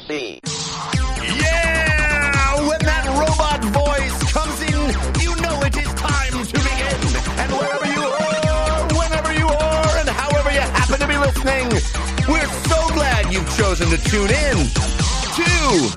DLC. Yeah! When that robot voice comes in, you know it is time to begin. And wherever you are, whenever you are, and however you happen to be listening, we're so glad you've chosen to tune in to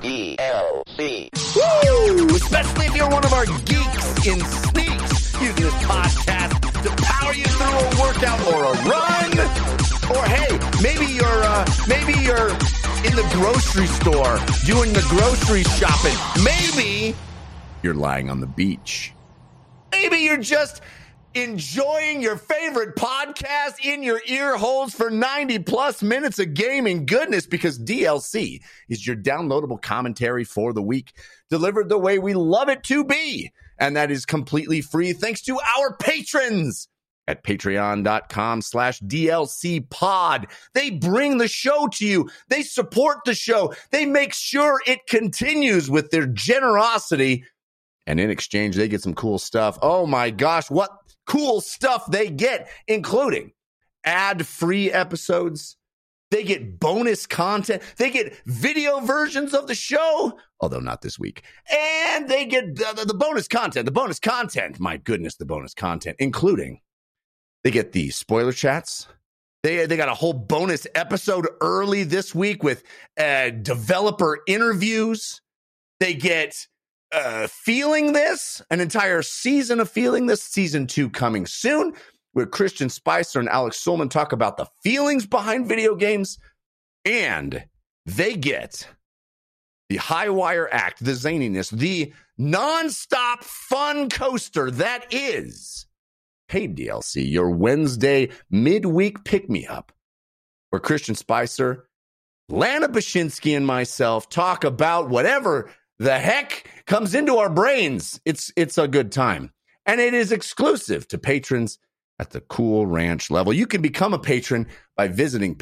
DLC. Woo! Especially if you're one of our geeks in sneaks using this podcast to power you through a workout or a run. Or hey, maybe you're in the grocery store doing the grocery shopping. Maybe you're lying on the beach. Maybe you're just enjoying your favorite podcast in your ear holes for 90 plus minutes of gaming goodness, because DLC is your downloadable commentary for the week, delivered the way we love it to be. And that is completely free thanks to our patrons at patreon.com/DLC pod. They bring the show to you. They support the show. They make sure it continues with their generosity. And in exchange, they get some cool stuff. Oh my gosh, what cool stuff they get, including ad-free episodes. They get bonus content. They get video versions of the show, although not this week. And they get the bonus content. The bonus content, my goodness, the bonus content, including they get the spoiler chats. They got a whole bonus episode early this week with developer interviews. They get Feeling This, an entire season of Feeling This, season 2 coming soon, where Christian Spicer and Alex Solman talk about the feelings behind video games. And they get the high wire act, the zaniness, the nonstop fun coaster that is Paid DLC, your Wednesday midweek pick-me-up, where Christian Spicer, Lana Bashinsky, and myself talk about whatever the heck comes into our brains. It's a good time. And it is exclusive to patrons at the Cool Ranch level. You can become a patron by visiting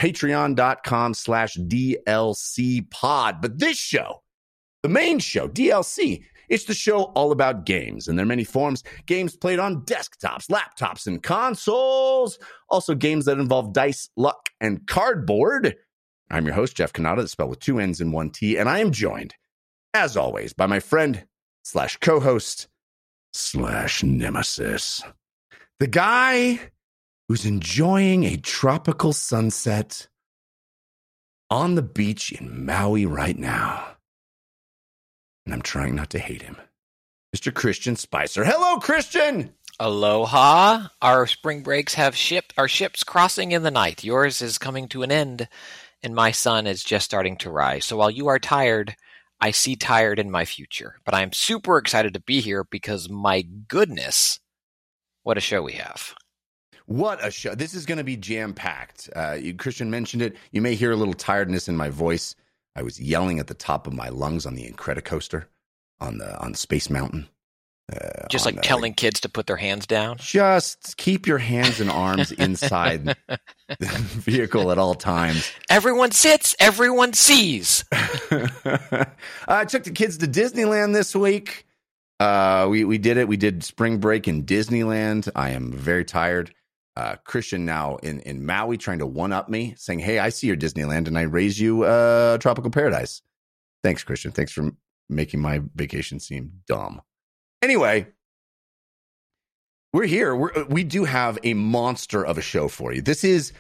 patreon.com/DLC pod. But this show, the main show, DLC, it's the show all about games, and there are many forms. Games played on desktops, laptops, and consoles. Also games that involve dice, luck, and cardboard. I'm your host, Jeff Cannata, that's spelled with 2 N's and 1 T, and I am joined, as always, by my friend / co-host / nemesis. The guy who's enjoying a tropical sunset on the beach in Maui right now. And I'm trying not to hate him. Mr. Christian Spicer. Hello, Christian! Aloha. Our spring breaks have our ships crossing in the night. Yours is coming to an end, and my sun is just starting to rise. So while you are tired, I see tired in my future. But I'm super excited to be here because, my goodness, what a show we have. What a show. This is going to be jam-packed. Christian mentioned it. You may hear a little tiredness in my voice. I was yelling at the top of my lungs on the Incredicoaster on Space Mountain. Just like telling kids to put their hands down? Just keep your hands and arms inside the vehicle at all times. Everyone sits, everyone sees. I took the kids to Disneyland this week. We did it. We did spring break in Disneyland. I am very tired. Christian now in Maui trying to one-up me, saying, hey, I see your Disneyland, and I raise you Tropical Paradise. Thanks, Christian. Thanks for making my vacation seem dumb. Anyway, we're here. We do have a monster of a show for you. This is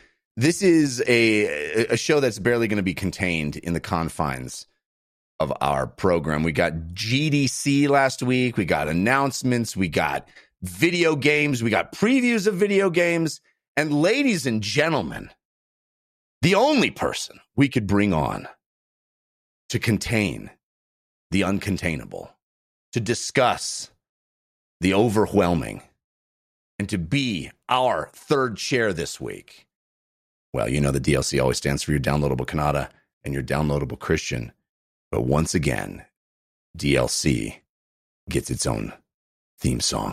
a show that's barely going to be contained in the confines of our program. We got GDC last week. We got announcements. We got video games. We got previews of video games. And ladies and gentlemen, the only person we could bring on to contain the uncontainable, to discuss the overwhelming, and to be our third chair this week. Well, you know the DLC always stands for your downloadable Cannata and your downloadable Christian. But once again, DLC gets its own theme song.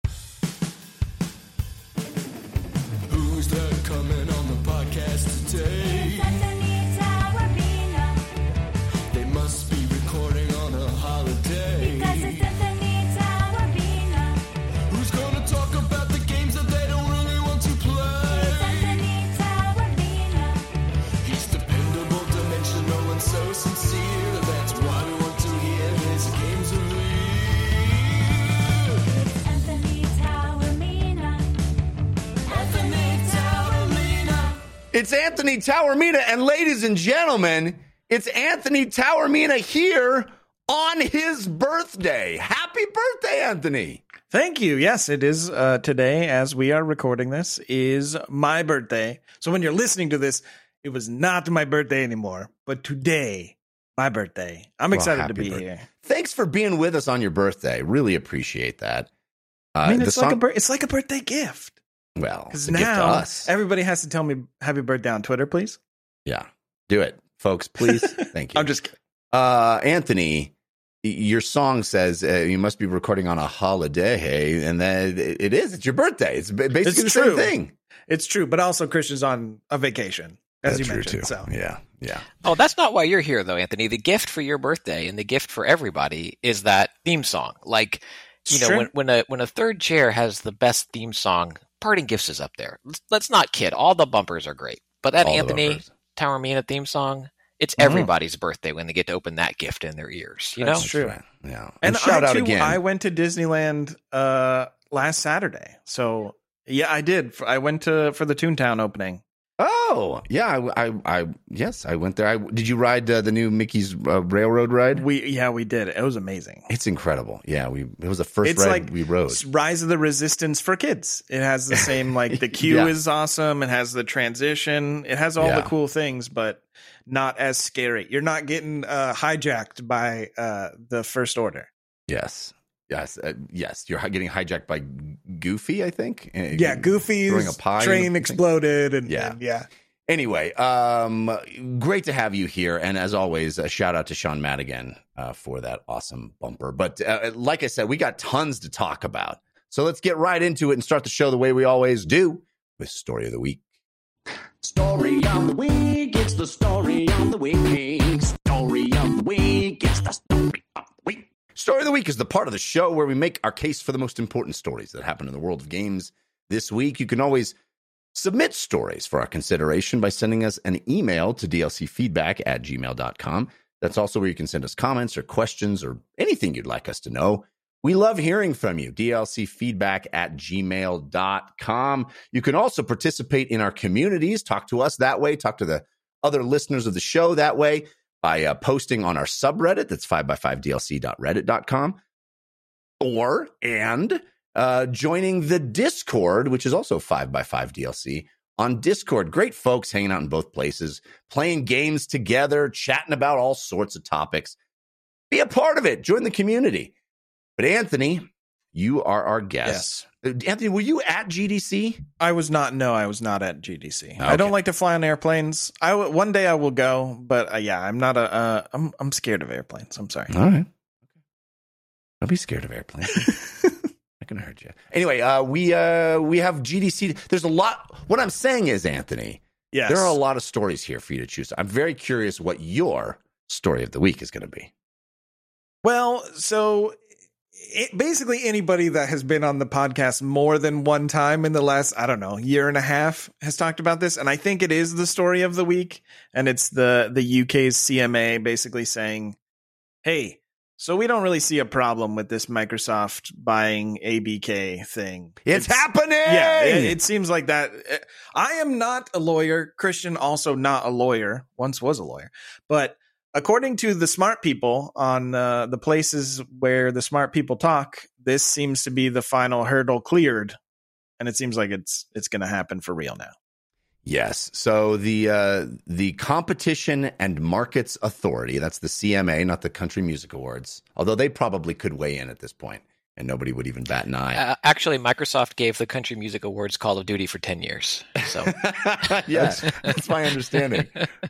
Who's that coming on the podcast today? They must be recording on a holiday. Who's gonna talk about the games that they don't really want to play? He's dependable, dimensional, and so sincere. It's Anthony Taormina, and ladies and gentlemen, it's Anthony Taormina here on his birthday. Happy birthday, Anthony. Thank you. Yes, it is today, as we are recording this, is my birthday. So when you're listening to this, it was not my birthday anymore, but today, my birthday. I'm excited to be here. Thanks for being with us on your birthday. Really appreciate that. I mean, it's like a birthday gift. Well, because it's a gift to now us. Everybody has to tell me happy birthday on Twitter, please. Yeah, do it, folks, please. Thank you. I'm just kidding. Anthony, your song says you must be recording on a holiday, and then it is. It's your birthday. It's basically the same thing. It's true, but also Christian's on a vacation, as you mentioned. Too. So yeah. Oh, that's not why you're here, though, Anthony. The gift for your birthday and the gift for everybody is that theme song. Like, when a third chair has the best theme song, Parting Gifts is up there. Let's not kid. All the bumpers are great, but that Anthony Taormina theme song, it's everybody's birthday when they get to open that gift in their ears. That's true. Right. Yeah. And shout out again. I went to Disneyland last Saturday. So yeah, I did. I went for the Toontown opening. Oh yeah, I went there. Did you ride the new Mickey's Railroad ride? We did. It was amazing. It's incredible. Yeah, it was the first ride we rode. Rise of the Resistance for kids. It has the same the queue is awesome. It has the transition. It has all the cool things, but not as scary. You're not getting hijacked by the First Order. Yes. You're getting hijacked by Goofy, I think. Yeah, Goofy's train exploded, and yeah. Anyway, great to have you here, and as always, a shout out to Sean Madigan for that awesome bumper. But like I said, we got tons to talk about, so let's get right into it and start the show the way we always do with Story of the Week. Story of the week, it's the story of the week. Story of the week, it's the story of the week. Story of the Week is the part of the show where we make our case for the most important stories that happen in the world of games this week. You can always submit stories for our consideration by sending us an email to dlcfeedback@gmail.com. That's also where you can send us comments or questions or anything you'd like us to know. We love hearing from you, dlcfeedback@gmail.com. You can also participate in our communities, talk to us that way, talk to the other listeners of the show that way, by posting on our subreddit, that's 5x5dlc.reddit.com, and joining the Discord, which is also 5x5dlc on Discord. Great folks hanging out in both places, playing games together, chatting about all sorts of topics. Be a part of it. Join the community. But Anthony, you are our guest. Yes. Anthony, were you at GDC? I was not. No, I was not at GDC. Okay. I don't like to fly on airplanes. One day I will go, but I'm not I'm scared of airplanes. I'm sorry. All right. Don't be scared of airplanes. I can hurt you. Anyway, we have GDC. There's a lot. What I'm saying is, Anthony, yes, there are a lot of stories here for you to choose. I'm very curious what your story of the week is going to be. Well, so basically anybody that has been on the podcast more than one time in the last, year and a half has talked about this. And I think it is the story of the week. And it's the UK's CMA basically saying, hey, so we don't really see a problem with this Microsoft buying ABK thing. It's happening. Yeah, it seems like that. I am not a lawyer. Christian also not a lawyer. Once was a lawyer. But according to the smart people on the places where the smart people talk, this seems to be the final hurdle cleared, and it seems like it's going to happen for real now. Yes. So the Competition and Markets Authority, that's the CMA, not the Country Music Awards, although they probably could weigh in at this point, and nobody would even bat an eye. Actually, Microsoft gave the Country Music Awards Call of Duty for 10 years. So, yes, that's my understanding.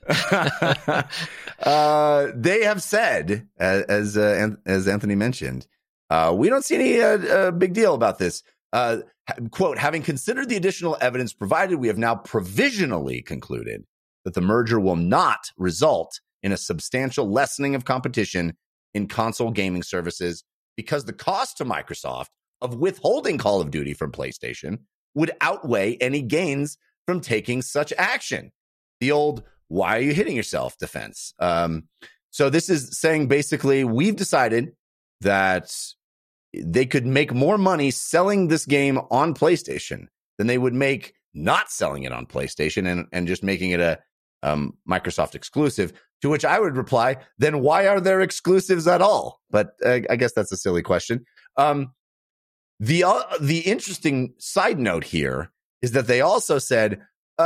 They have said, as Anthony mentioned, we don't see any big deal about this. Quote, having considered the additional evidence provided, we have now provisionally concluded that the merger will not result in a substantial lessening of competition in console gaming services because the cost to Microsoft of withholding Call of Duty from PlayStation would outweigh any gains from taking such action. The old, why are you hitting yourself defense. So this is saying basically we've decided that they could make more money selling this game on PlayStation than they would make not selling it on PlayStation and just making it a Microsoft exclusive, to which I would reply, then why are there exclusives at all? But I guess that's a silly question. The interesting side note here is that they also said,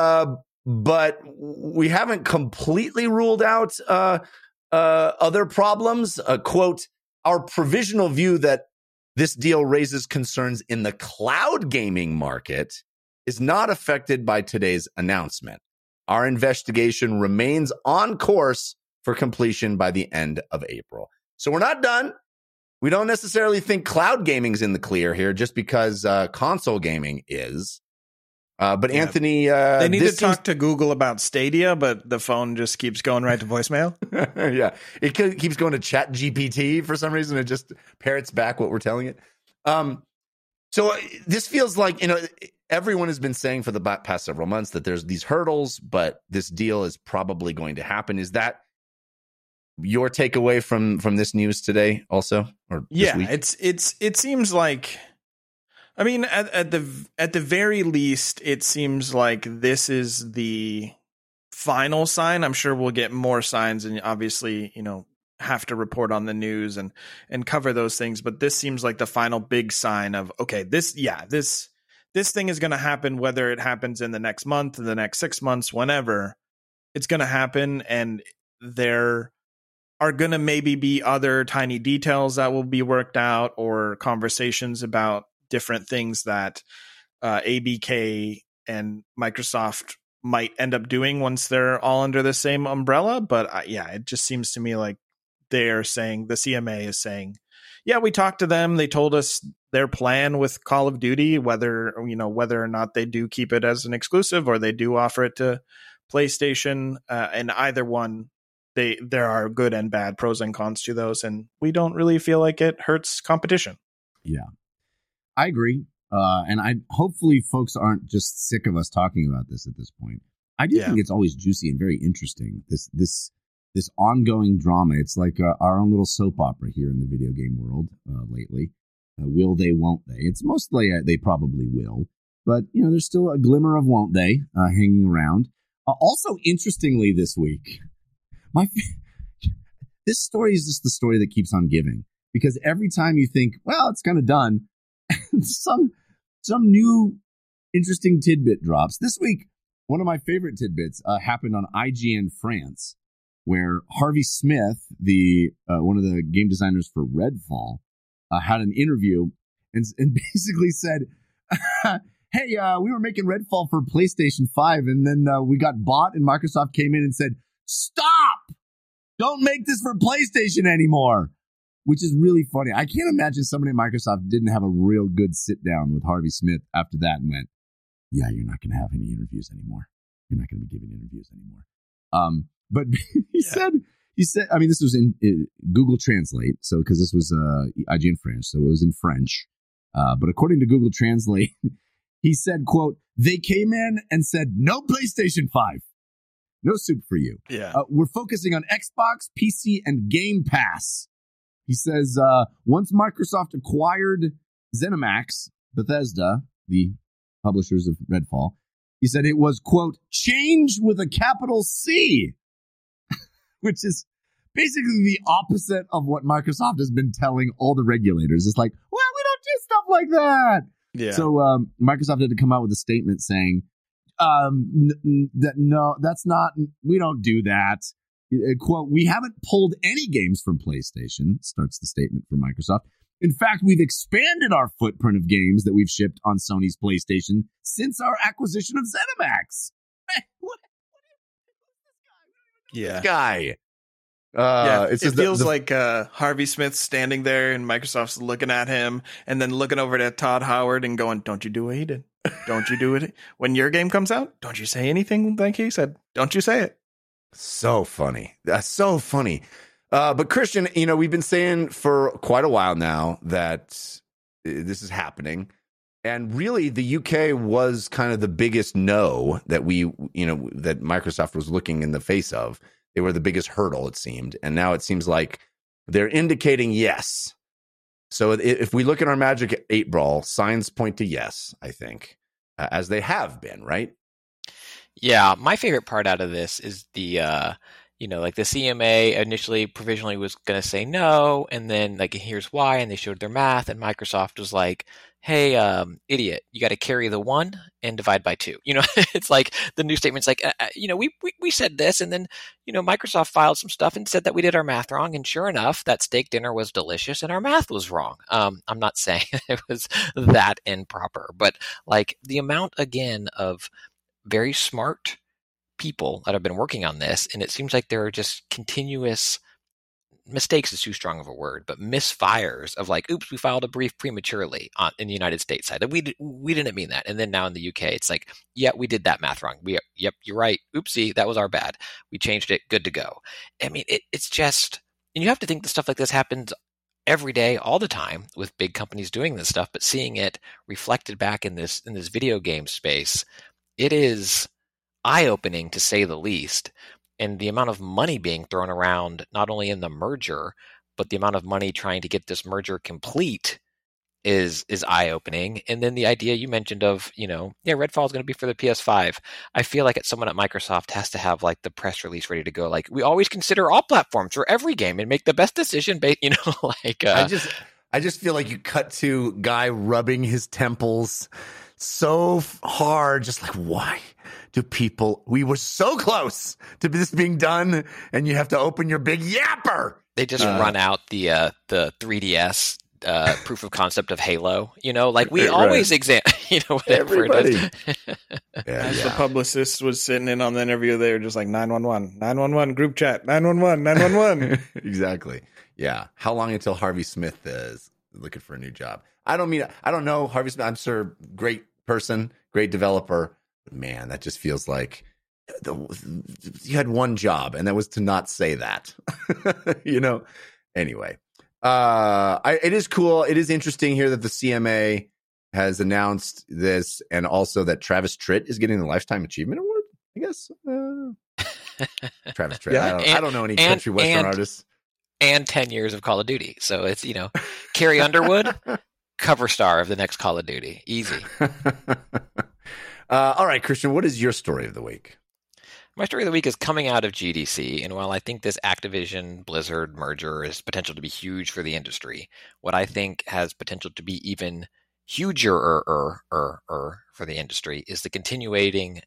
but we haven't completely ruled out other problems. Quote, our provisional view that this deal raises concerns in the cloud gaming market is not affected by today's announcement. Our investigation remains on course for completion by the end of April. So we're not done. We don't necessarily think cloud gaming's in the clear here just because console gaming is. But yeah. Anthony, they need to talk to Google about Stadia, but the phone just keeps going right to voicemail. Yeah, it keeps going to ChatGPT for some reason. It just parrots back what we're telling it. So this feels like, everyone has been saying for the past several months that there's these hurdles, but this deal is probably going to happen. Is that your takeaway from this news today also? Or yeah, this week? it seems like, I mean, at the very least, it seems like this is the final sign. I'm sure we'll get more signs, and obviously, have to report on the news and cover those things. But this seems like the final big sign of, okay, this thing is going to happen, whether it happens in the next month, in the next 6 months, whenever it's going to happen. And there are going to maybe be other tiny details that will be worked out, or conversations about different things that ABK and Microsoft might end up doing once they're all under the same umbrella. But it just seems to me like they're saying, the CMA is saying, yeah, we talked to them. They told us their plan with Call of Duty, whether or not they do keep it as an exclusive or they do offer it to PlayStation. And either one, there are good and bad, pros and cons to those. And we don't really feel like it hurts competition. Yeah, I agree. And hopefully folks aren't just sick of us talking about this at this point. I do think it's always juicy and very interesting. This ongoing drama. It's like our own little soap opera here in the video game world lately. Will they, won't they? It's mostly they probably will. But, there's still a glimmer of won't they hanging around. Also, interestingly this week, this story is just the story that keeps on giving. Because every time you think, well, it's kind of done, some new interesting tidbit drops. This week, one of my favorite tidbits happened on IGN France, where Harvey Smith, the one of the game designers for Redfall, had an interview and basically said, hey, we were making Redfall for PlayStation 5, and then we got bought, and Microsoft came in and said, stop! Don't make this for PlayStation anymore! Which is really funny. I can't imagine somebody at Microsoft didn't have a real good sit-down with Harvey Smith after that and went, yeah, you're not going to have any interviews anymore. You're not going to be giving interviews anymore. But he said, I mean, this was in Google Translate. So, because this was IGN French, so it was in French. But according to Google Translate, he said, quote, they came in and said, no PlayStation 5. No soup for you. Yeah. We're focusing on Xbox, PC, and Game Pass. He says, once Microsoft acquired ZeniMax, Bethesda, the publishers of Redfall, he said it was, quote, change with a capital C. Which is basically the opposite of what Microsoft has been telling all the regulators. It's like, well, we don't do stuff like that. Yeah. So Microsoft had to come out with a statement saying, no, that's not, we don't do that. Quote, we haven't pulled any games from PlayStation, starts the statement from Microsoft. In fact, we've expanded our footprint of games that we've shipped on Sony's PlayStation since our acquisition of ZeniMax. Yeah. Guy. It feels like Harvey Smith standing there and Microsoft's looking at him and then looking over to Todd Howard and going, don't you do what he did. Don't you do it. When your game comes out, don't you say anything like he said. Don't you say it. So funny. That's so funny. But Christian, we've been saying for quite a while now that this is happening. And really, the UK was kind of the biggest no that that Microsoft was looking in the face of. They were the biggest hurdle, it seemed. And now it seems like they're indicating yes. So if we look at our Magic 8 Ball, signs point to yes, I think. as they have been, right? Yeah, my favorite part out of this is the like the CMA initially provisionally was going to say no, and then like here's why, and they showed their math, and Microsoft was like, "Hey, idiot, you got to carry the 1 and divide by 2." It's like the new statement's like, we said this, and then Microsoft filed some stuff and said that we did our math wrong, and sure enough, that steak dinner was delicious, and our math was wrong. I'm not saying it was that improper, but like the amount again of very smart people that have been working on this, and it seems like there are just continuous mistakes is too strong of a word, but misfires of like, oops, we filed a brief prematurely in the United States side. We didn't mean that. And then now in the UK, it's like, yeah, we did that math wrong. Yep, you're right. Oopsie, that was our bad. We changed it. Good to go. I mean, it's just, and you have to think that stuff like this happens every day, all the time with big companies doing this stuff, but seeing it reflected back in this video game space, it is eye-opening to say the least. And the amount of money being thrown around, not only in the merger, but the amount of money trying to get this merger complete is eye-opening. And then the idea you mentioned of, Redfall is going to be for the PS5. I feel like someone at Microsoft has to have like the press release ready to go. Like, we always consider all platforms for every game and make the best decision based, I just feel like you cut to guy rubbing his temples so hard, just like, why do people, we were so close to this being done, and you have to open your big yapper. They just run out the 3DS proof of concept of Halo, like we always everybody. As the publicist was sitting in on the interview, they were just like 911 group chat, 911. Exactly. Yeah. How long until Harvey Smith is looking for a new job? I don't know Harvey Smith. I'm sure great person, great developer. But man, that just feels like you had one job, and that was to not say that. Anyway, it is cool. It is interesting here that the CMA has announced this, and also that Travis Tritt is getting the Lifetime Achievement Award. I guess Travis Tritt. Yeah. I don't know any country western artists. And 10 years of Call of Duty. So it's, Carrie Underwood, cover star of the next Call of Duty. Easy. All right, Christian, what is your story of the week? My story of the week is coming out of GDC. And while I think this Activision Blizzard merger has potential to be huge for the industry, what I think has potential to be even huger for the industry is the continuing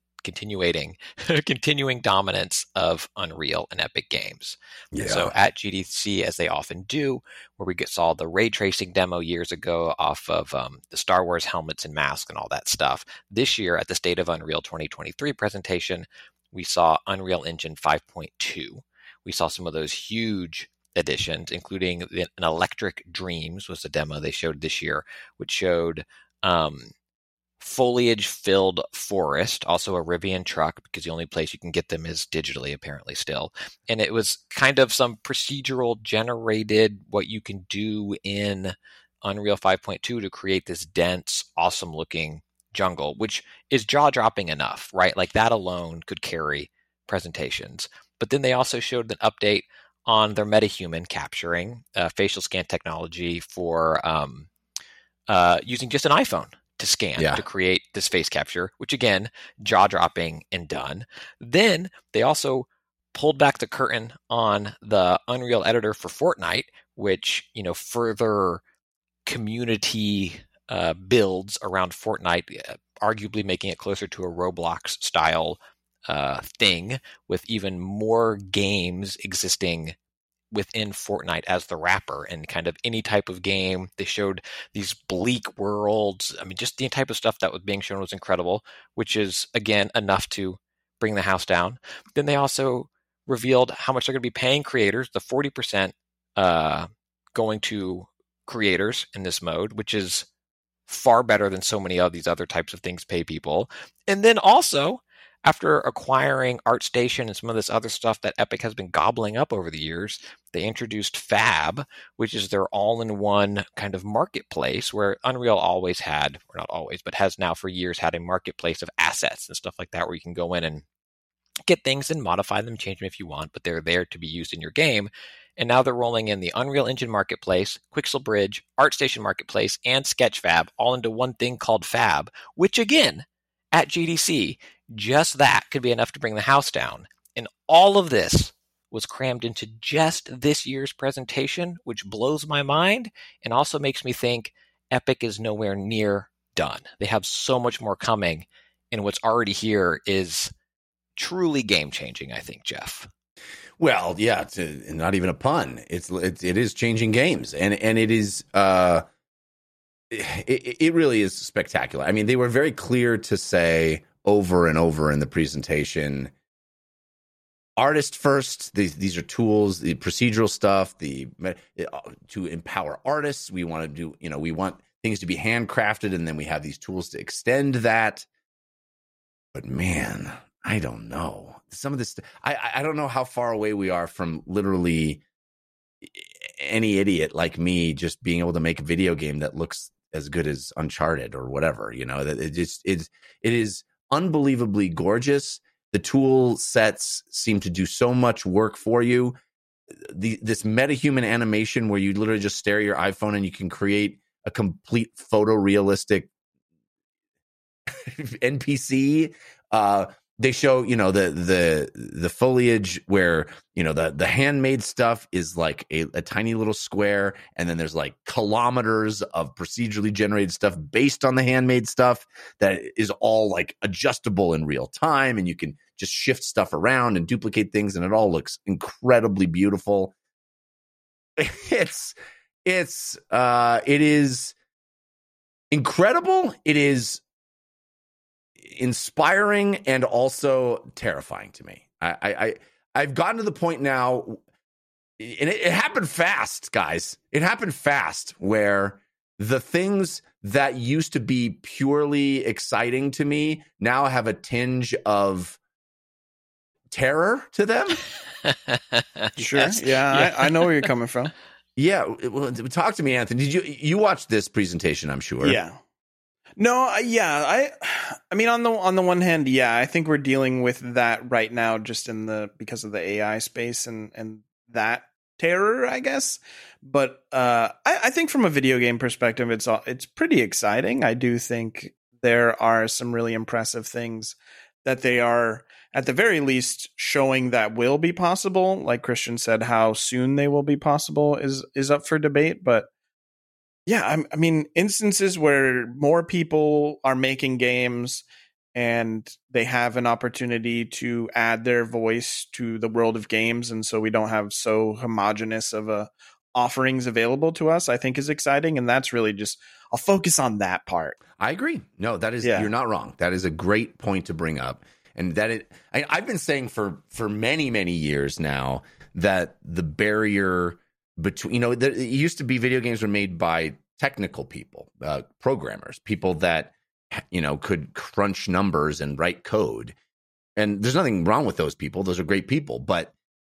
dominance of Unreal and Epic Games. Yeah. So at GDC, as they often do, where we saw the ray tracing demo years ago off of the Star Wars helmets and masks and all that stuff, this year at the State of Unreal 2023 presentation, we saw Unreal Engine 5.2. We saw some of those huge additions, including an Electric Dreams was the demo they showed this year, which showed foliage-filled forest, also a Rivian truck, because the only place you can get them is digitally, apparently, still. And it was kind of some procedural generated, what you can do in Unreal 5.2 to create this dense, awesome-looking jungle, which is jaw-dropping enough, right? Like that alone could carry presentations. But then they also showed an update on their MetaHuman capturing facial scan technology for using just an iPhone to scan to create this face capture, which again, jaw-dropping and done. Then they also pulled back the curtain on the Unreal editor for Fortnite, which, further community builds around Fortnite, arguably making it closer to a Roblox style thing, with even more games existing within Fortnite as the wrapper, and kind of any type of game. They showed these bleak worlds. I mean, just the type of stuff that was being shown was incredible, which is, again, enough to bring the house down. Then they also revealed how much they're going to be paying creators, the 40% going to creators in this mode, which is far better than so many of these other types of things pay people. And then also, after acquiring ArtStation and some of this other stuff that Epic has been gobbling up over the years, they introduced Fab, which is their all-in-one kind of marketplace, where Unreal always had, or not always, but has now for years had a marketplace of assets and stuff like that, where you can go in and get things and modify them, change them if you want, but they're there to be used in your game. And now they're rolling in the Unreal Engine Marketplace, Quixel Bridge, ArtStation Marketplace, and Sketchfab all into one thing called Fab, which again at GDC. Just that could be enough to bring the house down. And all of this was crammed into just this year's presentation, which blows my mind and also makes me think Epic is nowhere near done. They have so much more coming, and what's already here is truly game-changing, I think, Jeff. Well, yeah, it's not even a pun. It is changing games, and it is it really is spectacular. I mean, they were very clear to say over and over in the presentation, artist first. These are tools, the procedural stuff, to empower artists. We want to do, we want things to be handcrafted, and then we have these tools to extend that. But man, I don't know. Some of this, I don't know how far away we are from literally any idiot like me just being able to make a video game that looks as good as Uncharted or whatever. It is unbelievably gorgeous. The tool sets seem to do so much work for you. This metahuman animation where you literally just stare at your iPhone and you can create a complete photorealistic NPC. They show, the foliage where, the handmade stuff is like a tiny little square. And then there's like kilometers of procedurally generated stuff based on the handmade stuff that is all like adjustable in real time. And you can just shift stuff around and duplicate things. And it all looks incredibly beautiful. It is incredible. It is inspiring and also terrifying to me. I've gotten to the point now, and it happened fast, guys. It happened fast where the things that used to be purely exciting to me now have a tinge of terror to them. Sure. Yes. Yeah. I know where you're coming from. Yeah. Well, talk to me, Anthony. Did you watch this presentation? I'm sure. Yeah. No, yeah, I mean, on the one hand, yeah, I think we're dealing with that right now, just because of the AI space and that terror, I guess. But I think from a video game perspective, it's pretty exciting. I do think there are some really impressive things that they are, at the very least, showing that will be possible. Like Christian said, how soon they will be possible is up for debate, but. Yeah, I mean, instances where more people are making games and they have an opportunity to add their voice to the world of games, and so we don't have so homogenous of offerings available to us, I think is exciting. And that's really just, I'll focus on that part. I agree. No, that is, You're not wrong. That is a great point to bring up. And that I've been saying for many, many years now that the barrier between, it used to be video games were made by technical people, programmers, people that, could crunch numbers and write code. And there's nothing wrong with those people. Those are great people. But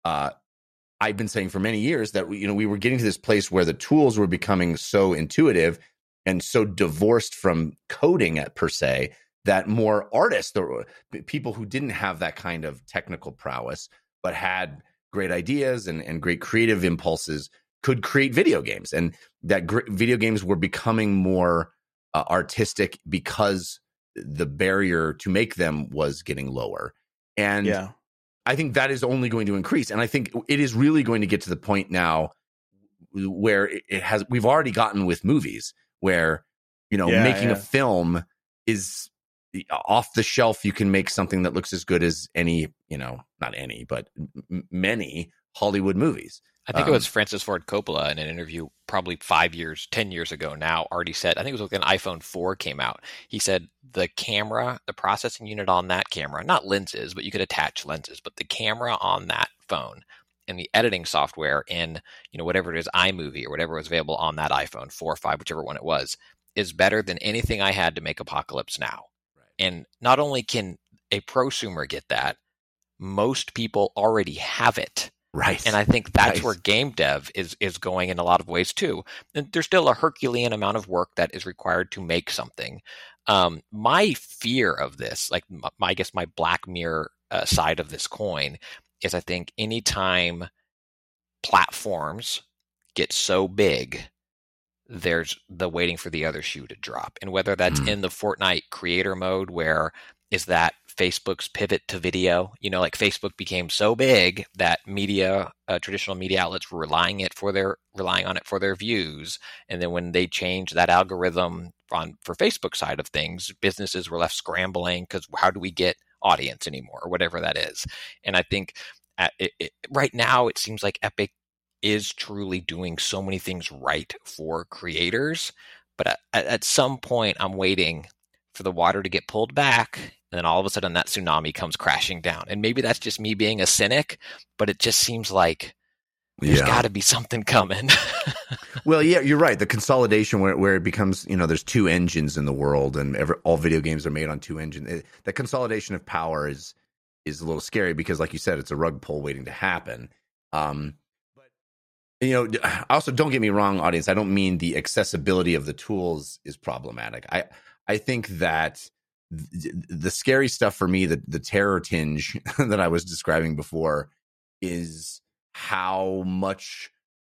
I've been saying for many years that, we were getting to this place where the tools were becoming so intuitive and so divorced from coding per se, that more artists, people who didn't have that kind of technical prowess, but had great ideas and great creative impulses, could create video games, and that video games were becoming more artistic because the barrier to make them was getting lower. And I think that is only going to increase. And I think it is really going to get to the point now where we've already gotten with movies where, making a film is off the shelf. You can make something that looks as good as any, not any, but many Hollywood movies. I think it was Francis Ford Coppola in an interview probably 10 years ago now, already said, I think it was when iPhone 4 came out. He said the camera, the processing unit on that camera, not lenses, but you could attach lenses, but the camera on that phone and the editing software in, whatever it is, iMovie or whatever was available on that iPhone 4 or 5, whichever one it was, is better than anything I had to make Apocalypse Now. Right. And not only can a prosumer get that, most people already have it. Right. And I think that's where game dev is going in a lot of ways too. And there's still a Herculean amount of work that is required to make something. My fear of this, like I guess my Black Mirror side of this coin, is I think anytime platforms get so big there's the waiting for the other shoe to drop. And whether that's in the Fortnite creator mode, where is that Facebook's pivot to video, like Facebook became so big that traditional media outlets were relying on it for their views. And then when they changed that algorithm for Facebook side of things, businesses were left scrambling because how do we get audience anymore, or whatever that is. And I think right now it seems like Epic is truly doing so many things right for creators. But at some point, I'm waiting for the water to get pulled back, and then all of a sudden that tsunami comes crashing down. And maybe that's just me being a cynic, but it just seems like there's got to be something coming. Well, yeah, you're right. The consolidation where it becomes, there's two engines in the world, and all video games are made on two engines. The consolidation of power is a little scary because, like you said, it's a rug pull waiting to happen. Also, don't get me wrong, audience. I don't mean the accessibility of the tools is problematic. I think that the scary stuff for me, the terror tinge that I was describing before, is how much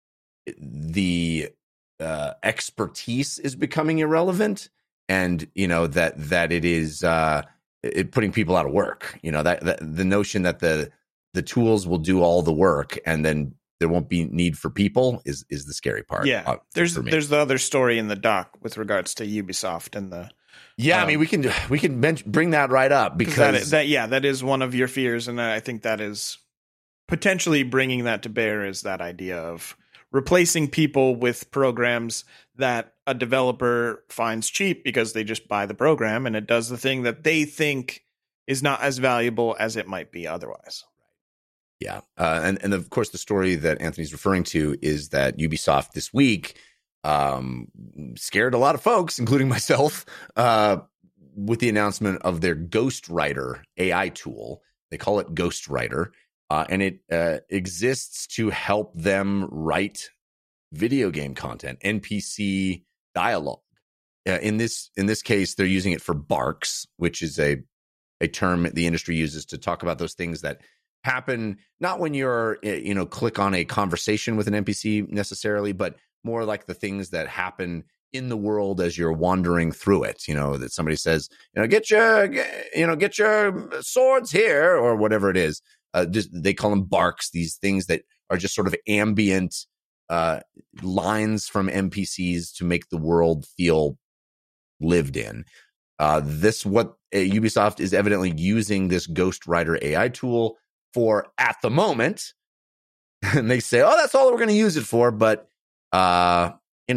the expertise is becoming irrelevant, and that it is putting people out of work. That the notion that the tools will do all the work and then there won't be need for people is the scary part. Yeah, there's the other story in the doc with regards to Ubisoft and the. Yeah, I mean we can bring that right up because that is one of your fears, and I think that is potentially bringing that to bear, is that idea of replacing people with programs that a developer finds cheap because they just buy the program and it does the thing that they think is not as valuable as it might be otherwise. Yeah. And of course, the story that Anthony's referring to is that Ubisoft this week scared a lot of folks, including myself, with the announcement of their Ghostwriter AI tool. They call it Ghostwriter, and it exists to help them write video game content, NPC dialogue. In this case, they're using it for barks, which is a term the industry uses to talk about those things that happen not when you're click on a conversation with an NPC necessarily, but more like the things that happen in the world as you're wandering through it. That somebody says, get your swords here, or whatever it is. They call them barks. These things that are just sort of ambient lines from NPCs to make the world feel lived in. Ubisoft is evidently using this Ghostwriter AI tool for at the moment, and they say, "Oh, that's all we're going to use it for." But how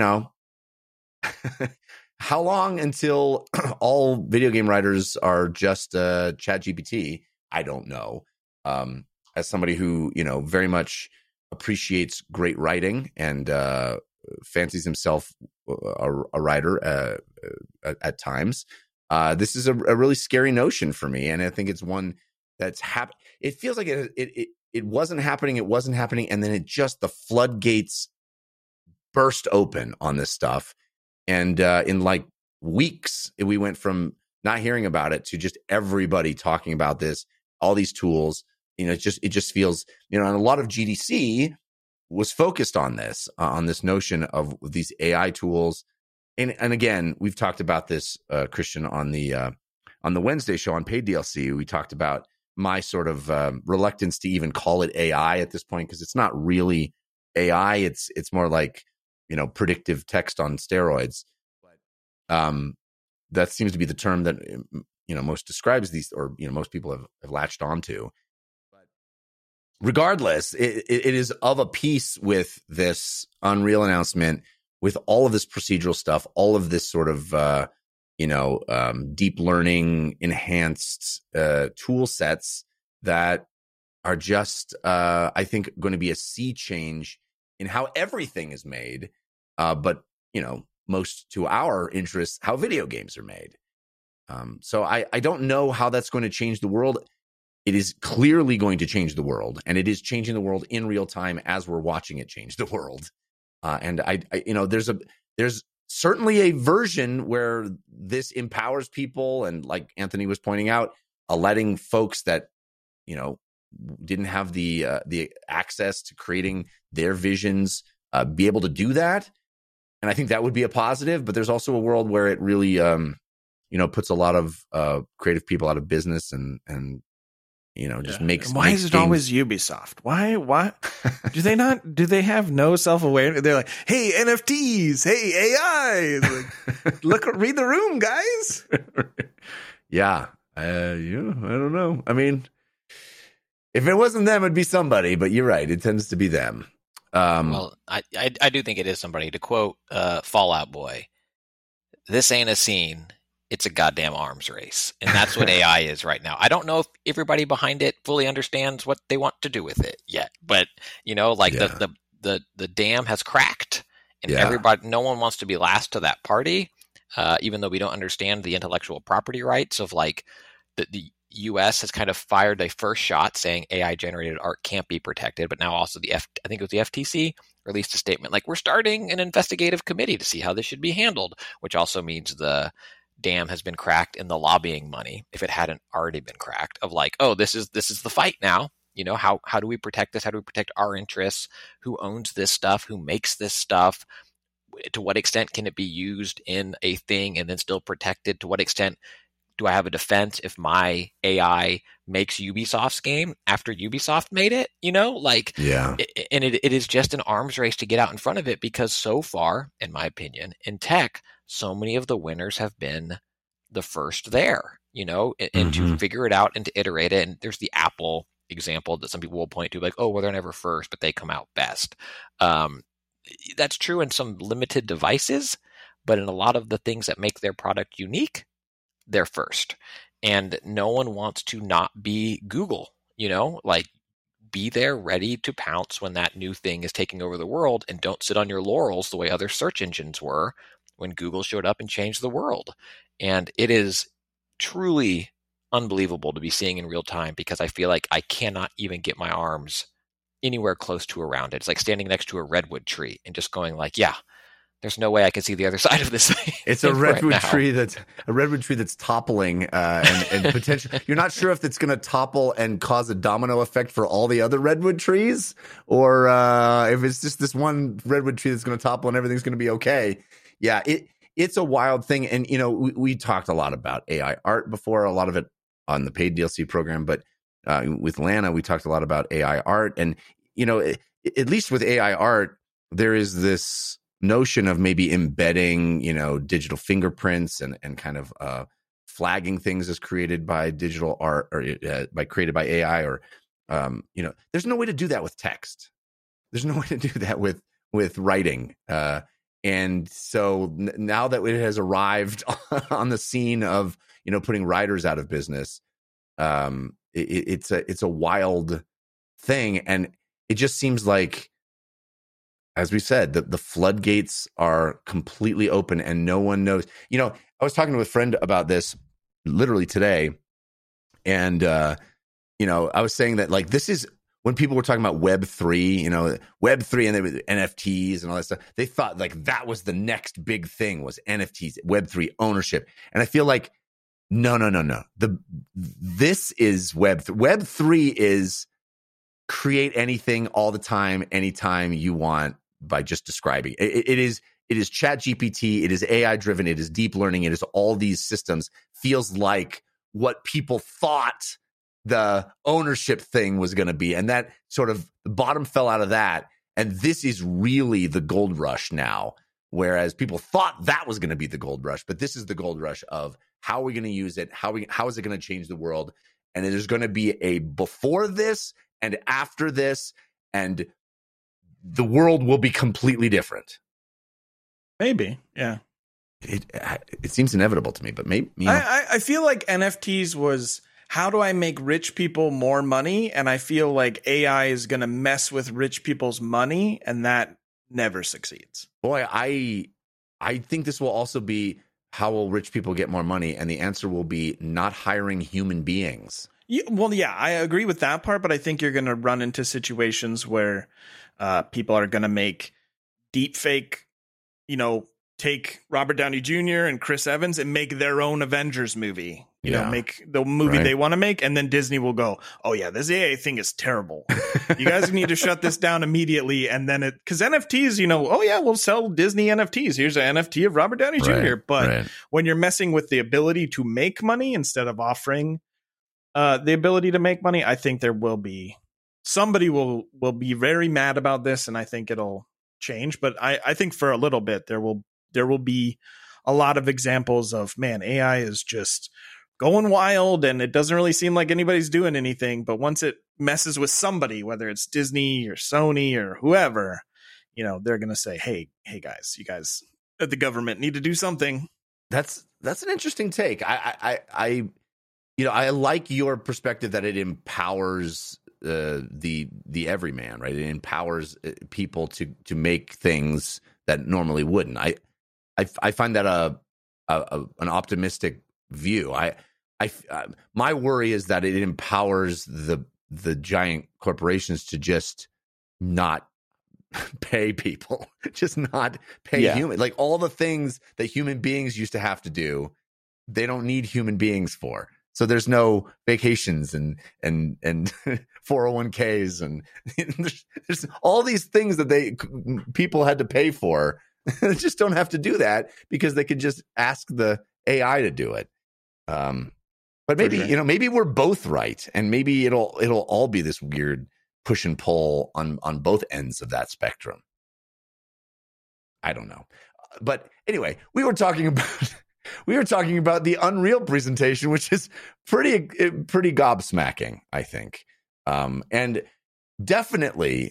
long until all video game writers are just ChatGPT? I don't know. As somebody who very much appreciates great writing and fancies himself a writer at times, this is a really scary notion for me, and I think it's one that's happened. It feels like it wasn't happening. It wasn't happening. And then the floodgates burst open on this stuff. And in like weeks, we went from not hearing about it to just everybody talking about this, all these tools. It just feels, and a lot of GDC was focused on this notion of these AI tools. And again, we've talked about this, Christian, on the Wednesday show on Paid DLC. We talked about my sort of reluctance to even call it AI at this point, because it's not really AI. It's more like, predictive text on steroids. But that seems to be the term that, most describes these, or, most people have latched onto. But regardless, it is of a piece with this Unreal announcement, with all of this procedural stuff, all of this sort of, deep learning enhanced tool sets that are just, I think, going to be a sea change in how everything is made. But, most to our interests, how video games are made. So I don't know how that's going to change the world. It is clearly going to change the world, and it is changing the world in real time as we're watching it change the world. And I there's certainly a version where this empowers people, and like Anthony was pointing out, letting folks that didn't have the access to creating their visions be able to do that. And I think that would be a positive, but there's also a world where it really, puts a lot of creative people out of business and just makes. Why makes is it games- always Ubisoft? Why do they have no self-awareness? They're like, hey, NFTs, hey, AI. Look, read the room, guys. Yeah. I don't know. I mean, if it wasn't them, it'd be somebody, but you're right. It tends to be them. Well, I do think it is somebody. To quote Fallout Boy, this ain't a scene. It's a goddamn arms race. And that's what AI is right now. I don't know if everybody behind it fully understands what they want to do with it yet. But, the dam has cracked and no one wants to be last to that party, even though we don't understand the intellectual property rights of the U.S. has kind of fired a first shot saying AI-generated art can't be protected. But now also I think it was the FTC released a statement like, we're starting an investigative committee to see how this should be handled, which also means the dam has been cracked in the lobbying money, if it hadn't already been cracked, of this is the fight now. How do we protect this? How do we protect our interests? Who owns this stuff? Who makes this stuff? To what extent can it be used in a thing and then still protected? To what extent do I have a defense if my AI makes Ubisoft's game after Ubisoft made it? And it is just an arms race to get out in front of it, because so far, in my opinion, in tech, so many of the winners have been the first there, and to figure it out and to iterate it. And there's the Apple example that some people will point to, like, oh, well, they're never first, but they come out best. That's true in some limited devices, but in a lot of the things that make their product unique, they're first. And no one wants to not be Google, be there ready to pounce when that new thing is taking over the world, and don't sit on your laurels the way other search engines were when Google showed up and changed the world. And it is truly unbelievable to be seeing in real time, because I feel like I cannot even get my arms anywhere close to around it. It's like standing next to a redwood tree and just going like, yeah, there's no way I can see the other side of this thing. It's a redwood tree that's toppling, and potentially you're not sure if it's going to topple and cause a domino effect for all the other redwood trees, or if it's just this one redwood tree that's going to topple and everything's going to be okay. Yeah, it's a wild thing. And, we talked a lot about AI art before, a lot of it on the paid DLC program. But with Lana, we talked a lot about AI art. And, at least with AI art, there is this notion of maybe embedding, digital fingerprints and kind of flagging things as created by digital art or created by AI, or, there's no way to do that with text. There's no way to do that with writing. And so now that it has arrived on the scene of, putting writers out of business, it's a wild thing. And it just seems like, as we said, the floodgates are completely open and no one knows. I was talking to a friend about this literally today. And, I was saying that, like, this is when people were talking about Web3, Web3 and NFTs and all that stuff, they thought like that was the next big thing, was NFTs, Web3 ownership. And I feel like, no. This is Web3. Web3 is create anything all the time, anytime you want, by just describing. It is ChatGPT. It is AI driven. It is deep learning. It is all these systems. Feels like what people thought the ownership thing was going to be. And that sort of the bottom fell out of that. And this is really the gold rush now. Whereas people thought that was going to be the gold rush, but this is the gold rush of how are we going to use it? How is it going to change the world? And there's going to be a before this and after this, and the world will be completely different. Maybe. Yeah. It seems inevitable to me, but maybe. I feel like NFTs was, how do I make rich people more money? And I feel like AI is going to mess with rich people's money, and that never succeeds. Boy, I think this will also be, how will rich people get more money? And the answer will be not hiring human beings. Yeah, well, yeah, I agree with that part, but I think you're going to run into situations where people are going to make deep fake, take Robert Downey Jr. and Chris Evans and make their own Avengers movie. make the movie Right. they want to make, and then Disney will go, "Oh yeah, this AI thing is terrible. You guys need to shut this down immediately." And then because NFTs, oh yeah, we'll sell Disney NFTs. Here's an NFT of Robert Downey Jr. Right, But right. when you're messing with the ability to make money instead of offering the ability to make money, I think there will be somebody will be very mad about this, and I think it'll change. But I think for a little bit there will be a lot of examples of, man, AI is just going wild and it doesn't really seem like anybody's doing anything. But once it messes with somebody, whether it's Disney or Sony or whoever, they're going to say, hey guys, you guys at the government need to do something. That's an interesting take. I like your perspective that it empowers the everyman, right? It empowers people to make things that normally wouldn't. I find that an optimistic view. My worry is that it empowers the giant corporations to just not pay people, just not pay human. Like all the things that human beings used to have to do, they don't need human beings for. So there's no vacations and 401ks and there's all these things that people had to pay for. They just don't have to do that because they could just ask the AI to do it. But maybe, maybe we're both right. And maybe it'll all be this weird push and pull on both ends of that spectrum. I don't know. But anyway, we were talking about the Unreal presentation, which is pretty gobsmacking, I think. And definitely,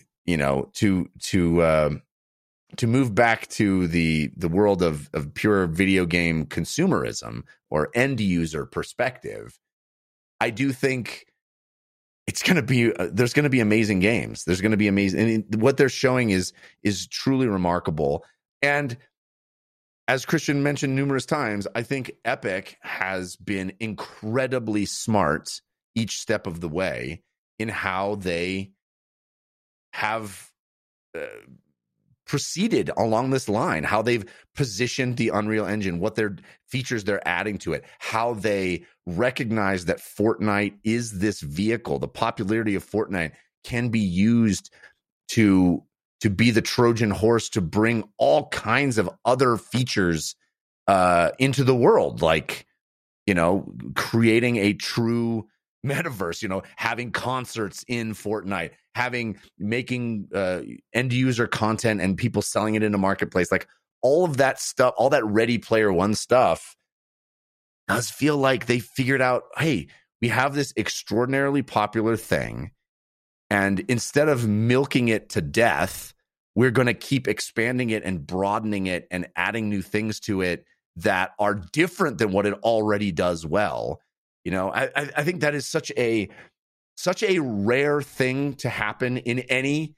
to move back to the world of pure video game consumerism or end user perspective, I do think it's going to be there's going to be amazing games. There's going to be amazing, and what they're showing is truly remarkable. And as Christian mentioned numerous times, I think Epic has been incredibly smart each step of the way in how they have proceeded along this line, how they've positioned the Unreal Engine, what their features they're adding to it, how they recognize that Fortnite is this vehicle. The popularity of Fortnite can be used to be the Trojan horse to bring all kinds of other features into the world, like, creating a true metaverse, having concerts in Fortnite, making end user content and people selling it in a marketplace, like all of that stuff, all that Ready Player One stuff does feel like they figured out, hey, we have this extraordinarily popular thing, and instead of milking it to death, we're going to keep expanding it and broadening it and adding new things to it that are different than what it already does well. I think that is such a rare thing to happen in any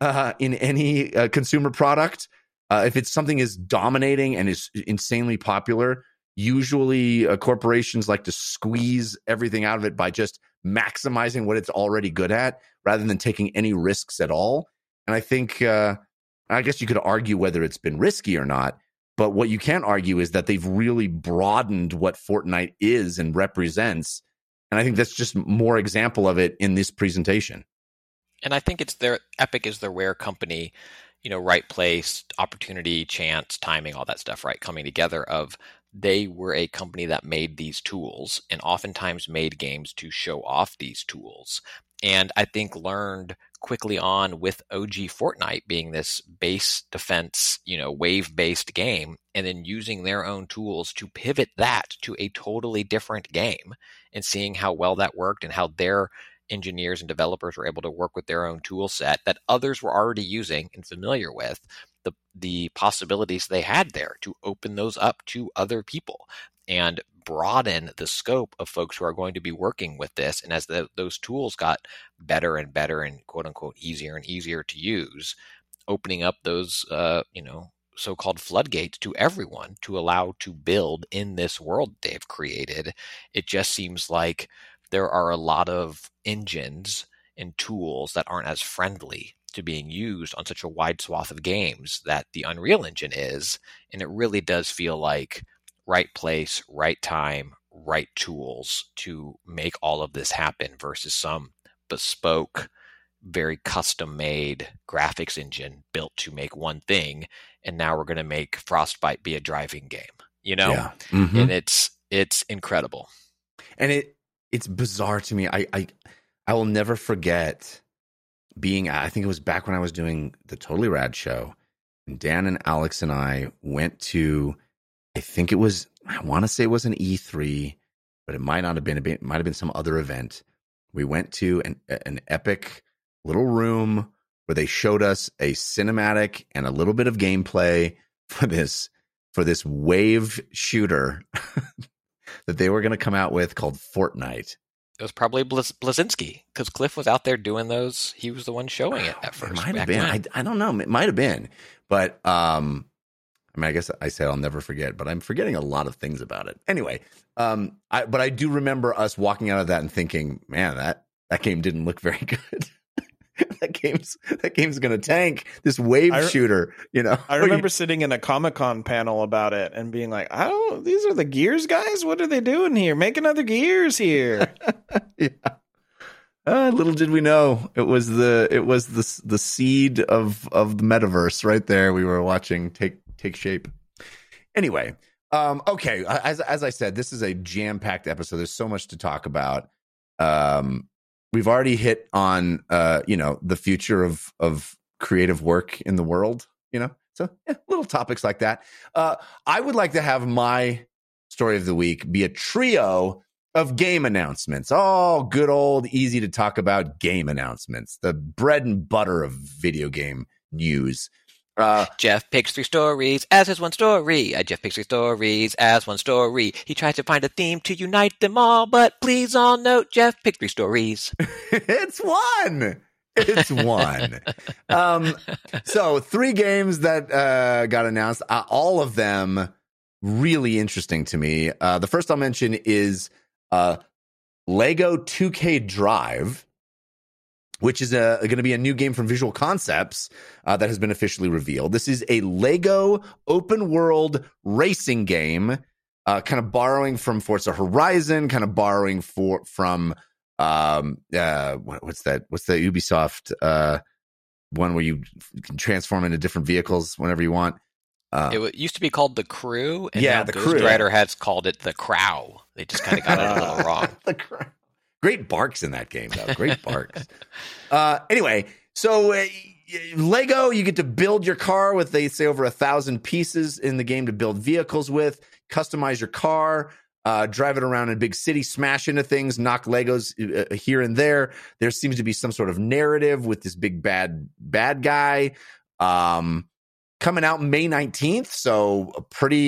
consumer product. If it's something is dominating and is insanely popular, usually corporations like to squeeze everything out of it by just maximizing what it's already good at rather than taking any risks at all. And I think, I guess you could argue whether it's been risky or not, but what you can't argue is that they've really broadened what Fortnite is and represents. And I think that's just more example of it in this presentation. And I think Epic is the rare company, right place, opportunity, chance, timing, all that stuff, right, coming together of they were a company that made these tools and oftentimes made games to show off these tools. And I think learned quickly on with OG Fortnite being this base defense, wave-based game, and then using their own tools to pivot that to a totally different game and seeing how well that worked and how their engineers and developers were able to work with their own tool set that others were already using and familiar with, the possibilities they had there to open those up to other people and broaden the scope of folks who are going to be working with this. And as those tools got better and better and quote unquote easier and easier to use, opening up those, so-called floodgates to everyone to allow to build in this world they've created. It just seems like there are a lot of engines and tools that aren't as friendly to being used on such a wide swath of games that the Unreal Engine is. And it really does feel like right place, right time, right tools to make all of this happen versus some bespoke, very custom made graphics engine built to make one thing. And now we're going to make Frostbite be a driving game, Yeah. Mhm. and it's incredible. And it's bizarre to me. I will never forget being, I think it was back when I was doing the Totally Rad show, and Dan and Alex and I went to, I want to say it was an E3, but it might not have been. It might have been some other event. We went to an epic little room where they showed us a cinematic and a little bit of gameplay for this wave shooter that they were going to come out with called Fortnite. It was probably Blazinski, because Cliff was out there doing those. He was the one showing it at first. It might have back been. when. I don't know. It might have been. But I mean, I guess I said I'll never forget, but I'm forgetting a lot of things about it. Anyway, but I do remember us walking out of that and thinking, man, that game didn't look very good. that game's gonna tank this wave shooter. I remember sitting in a Comic-Con panel about it and being like, "Oh, these are the Gears guys. What are they doing here? Make another Gears here." Yeah. Little did we know it was the seed of the metaverse right there. We were watching take shape. Anyway, okay. As I said, this is a jam-packed episode. There's so much to talk about. We've already hit on the future of creative work in the world. So little topics like that. I would like to have my story of the week be a trio of game announcements. Oh, good old, easy to talk about game announcements. The bread and butter of video game news. Jeff picks 3 stories as his one story. Jeff picks 3 stories as one story. He tries to find a theme to unite them all, but please all note, Jeff picked 3 stories. It's one. So 3 games that got announced. All of them really interesting to me. The first I'll mention is Lego 2K Drive, which is going to be a new game from Visual Concepts that has been officially revealed. This is a Lego open world racing game, kind of borrowing from Forza Horizon, kind of borrowing from what's that? What's the Ubisoft one where you can transform into different vehicles whenever you want? It used to be called The Crew, and yeah, now The Ghost Crew. Rider has called it The Crow. They just kind of got it a little wrong. The Crow. Great barks in that game, though. Great barks. Anyway, so Lego, you get to build your car with, they say, over 1,000 pieces in the game to build vehicles with, customize your car, drive it around in a big city, smash into things, knock Legos here and there. There seems to be some sort of narrative with this big bad guy coming out May 19th. So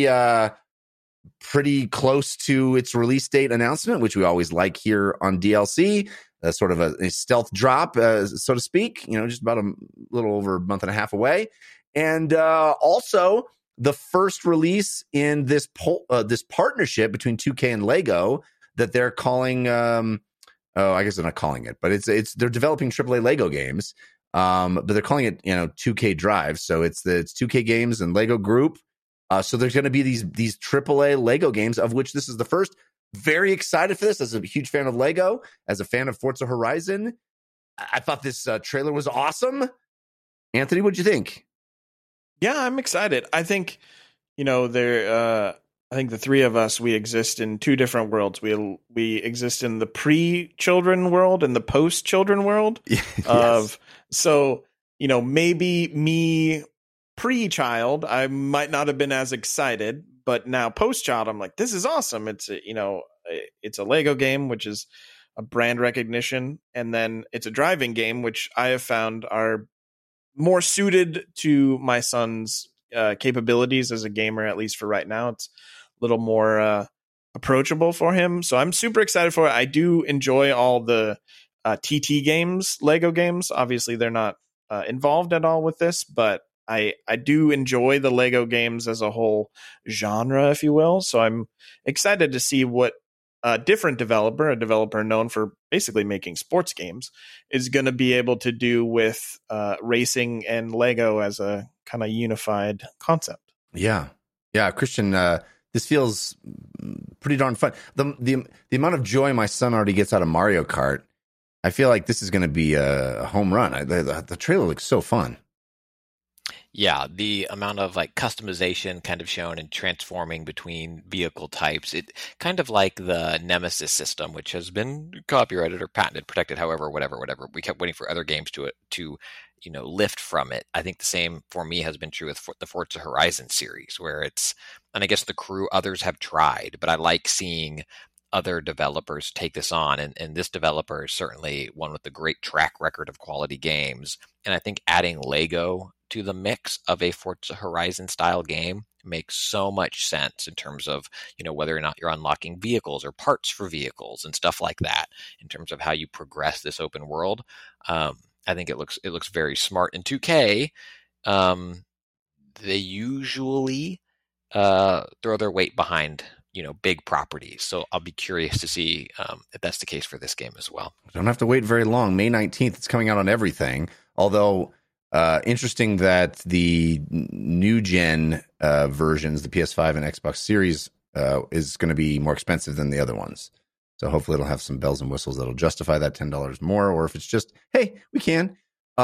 pretty close to its release date announcement, which we always like here on DLC. Sort of a stealth drop, so to speak, just about a little over a month and a half away. And also the first release in this partnership between 2K and Lego that they're calling, I guess they're not calling it, but they're developing AAA Lego games, but they're calling it, 2K Drive. So it's 2K Games and Lego Group. So there's going to be these AAA Lego games, of which this is the first. Very excited for this as a huge fan of Lego, as a fan of Forza Horizon. I thought this trailer was awesome. Anthony, what'd you think? Yeah, I'm excited. I think, I think the 3 of us, we exist in 2 different worlds. We exist in the pre-children world and the post-children world. Yes. So, maybe me pre-child, I might not have been as excited, but now post-child, I'm like, this is awesome. It's a Lego game, which is a brand recognition, and then it's a driving game, which I have found are more suited to my son's capabilities as a gamer, at least for right now. It's a little more approachable for him, so I'm super excited for it. I do enjoy all the TT games, Lego games. Obviously, they're not involved at all with this, but I do enjoy the Lego games as a whole genre, if you will. So I'm excited to see what a developer known for basically making sports games, is going to be able to do with racing and Lego as a kind of unified concept. Yeah. Christian, this feels pretty darn fun. The amount of joy my son already gets out of Mario Kart, I feel like this is going to be a home run. The trailer looks so fun. Yeah, the amount of like customization kind of shown and transforming between vehicle types, it kind of like the Nemesis system, which has been copyrighted or patented, protected, however, whatever. We kept waiting for other games to lift from it. I think the same for me has been true with the Forza Horizon series, where it's, and I guess the crew, others have tried, but I like seeing other developers take this on, and this developer is certainly one with a great track record of quality games. And I think adding Lego to the mix of a Forza Horizon style game makes so much sense in terms of, whether or not you're unlocking vehicles or parts for vehicles and stuff like that, in terms of how you progress this open world. I think it looks very smart. In 2K, they usually throw their weight behind big properties. So I'll be curious to see if that's the case for this game as well. Don't have to wait very long. May 19th, it's coming out on everything. Although, interesting that the new gen versions, the PS5 and Xbox Series, is going to be more expensive than the other ones. So hopefully it'll have some bells and whistles that'll justify that $10 more, or if it's just, hey, we can.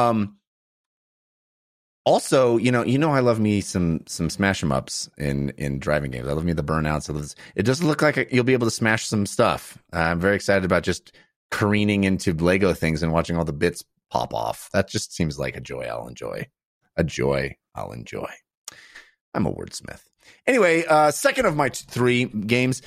Also, I love me some smash 'em ups in driving games. I love me the Burnout. So it doesn't look like you'll be able to smash some stuff. I'm very excited about just careening into Lego things and watching all the bits pop off. That just seems like a joy I'll enjoy. I'm a wordsmith. Anyway, second of my three games,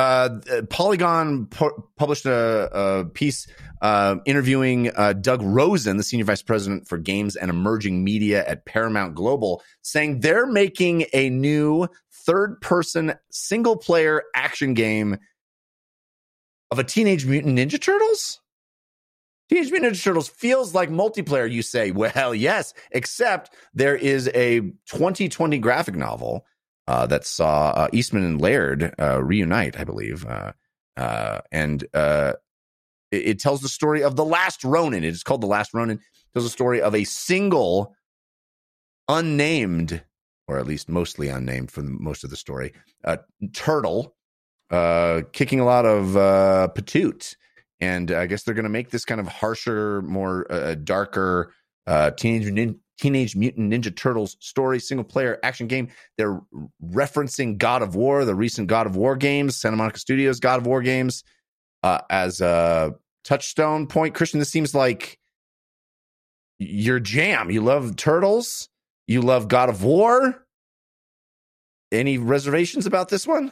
Polygon published a piece interviewing Doug Rosen, the Senior Vice President for Games and Emerging Media at Paramount Global, saying they're making a new third-person single-player action game of a Teenage Mutant Ninja Turtles? Teenage Mutant Ninja Turtles feels like multiplayer, you say. Well, yes, except there is a 2020 graphic novel that saw Eastman and Laird reunite, I believe. And it tells the story of The Last Ronin. It is called The Last Ronin. It tells the story of a single unnamed, or at least mostly unnamed for most of the story, turtle kicking a lot of patoot. And I guess they're going to make this kind of harsher, more darker Teenage Mutant Ninja Turtles story, single-player action game. They're referencing God of War, the recent God of War games, Santa Monica Studios God of War games, as a touchstone point. Christian, this seems like your jam. You love Turtles. You love God of War. Any reservations about this one?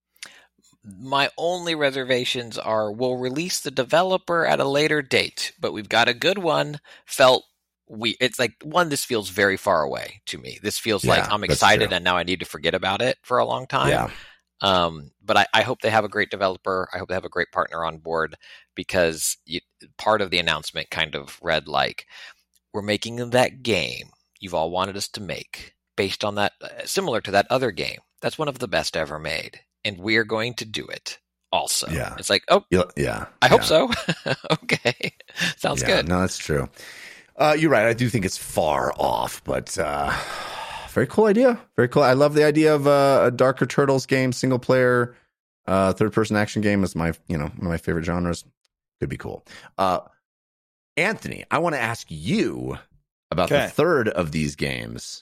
My only reservations are we'll release the developer at a later date, but we've got a good one. It's like, this feels very far away to me. This feels like I'm excited and now I need to forget about it for a long time. Yeah. But I hope they have a great developer. I hope they have a great partner on board, because part of the announcement kind of read like, we're making that game you've all wanted us to make based on that, similar to that other game. That's one of the best ever made. And we're going to do it also. Yeah. It's like, I hope so. Okay. Sounds good. No, that's true. You're right. I do think it's far off, but very cool idea. Very cool. I love the idea of a darker Turtles game, single player, third-person action game is one of my favorite genres. Could be cool. Anthony, I want to ask you about the third of these games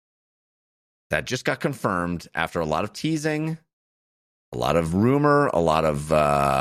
that just got confirmed after a lot of teasing, a lot of rumor, a lot of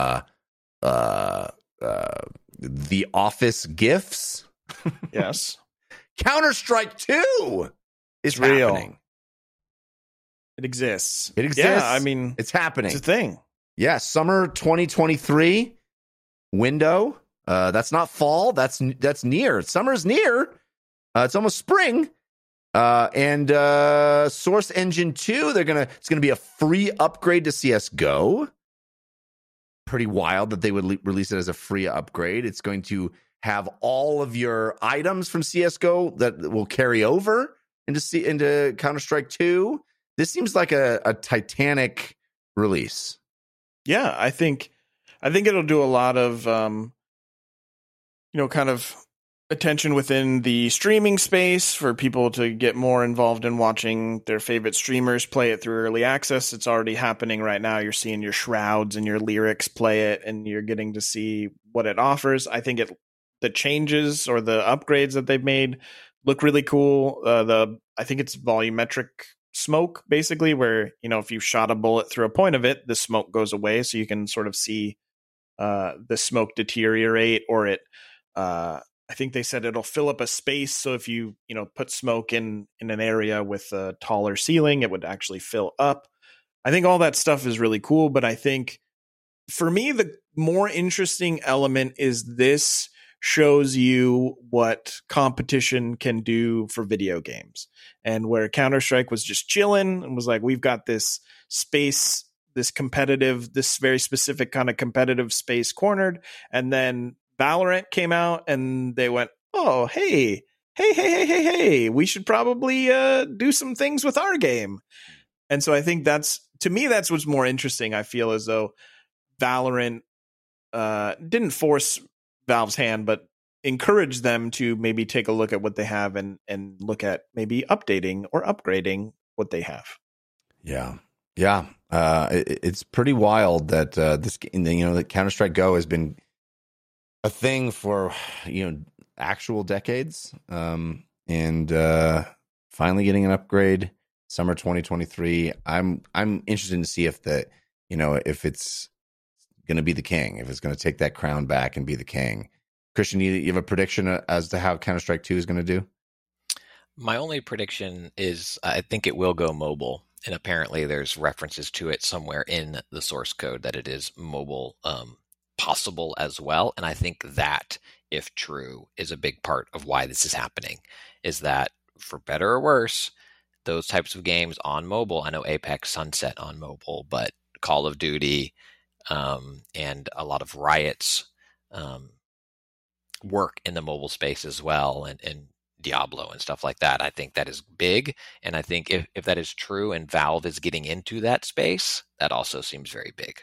The Office gifs. Yes. Counter-Strike 2 is real. Happening. It exists. It exists. Yeah, I mean, it's happening. It's a thing. Yeah, summer 2023 window. That's not fall. That's near. Summer's near. It's almost spring. And Source Engine 2, it's gonna be a free upgrade to CS:GO. Pretty wild that they would release it as a free upgrade. It's going to have all of your items from CS:GO that will carry over into Counter-Strike 2. This seems like a titanic release. Yeah, I think it'll do a lot of kind of attention within the streaming space for people to get more involved in watching their favorite streamers play it through early access. It's already happening right now. You're seeing your Shrouds and your Lyrics play it, and you're getting to see what it offers. I think the changes or the upgrades that they've made look really cool. I think it's volumetric smoke, basically, where, you know, if you shot a bullet through a point of it, the smoke goes away, so you can sort of see the smoke deteriorate, or it I think they said it'll fill up a space. So if you put smoke in an area with a taller ceiling, it would actually fill up. I think all that stuff is really cool. But I think for me, the more interesting element is this shows you what competition can do for video games, and where Counter-Strike was just chilling and was like, we've got this space, this very specific kind of competitive space cornered. And then Valorant came out and they went, oh, hey, we should probably do some things with our game. And so I think that's what's more interesting. I feel as though Valorant didn't force Valve's hand, but encouraged them to maybe take a look at what they have and look at maybe updating or upgrading what they have. Yeah. It's pretty wild that that Counter-Strike Go has been a thing for actual decades, and finally getting an upgrade summer 2023. I'm interested to see if if it's going to be the king, if it's going to take that crown back and be the king. Christian, you have a prediction as to how Counter-Strike 2 is going to do? My only prediction is I think it will go mobile, and apparently there's references to it somewhere in the source code that it is mobile possible as well. And I think that, if true, is a big part of why this is happening, is that for better or worse, those types of games on mobile, I know Apex Sunset on mobile, but Call of Duty and a lot of Riot's work in the mobile space as well, and Diablo and stuff like that. I think that is big. And I think if that is true and Valve is getting into that space, that also seems very big.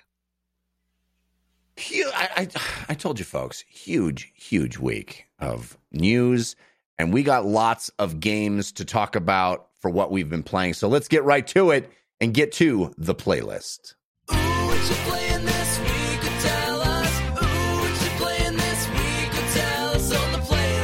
I told you folks, huge week of news, and we got lots of games to talk about for what we've been playing. So let's get right to it and get to the playlist. Ooh, what you playing this week? Tell us. Ooh, what you playing this week? Tell us on the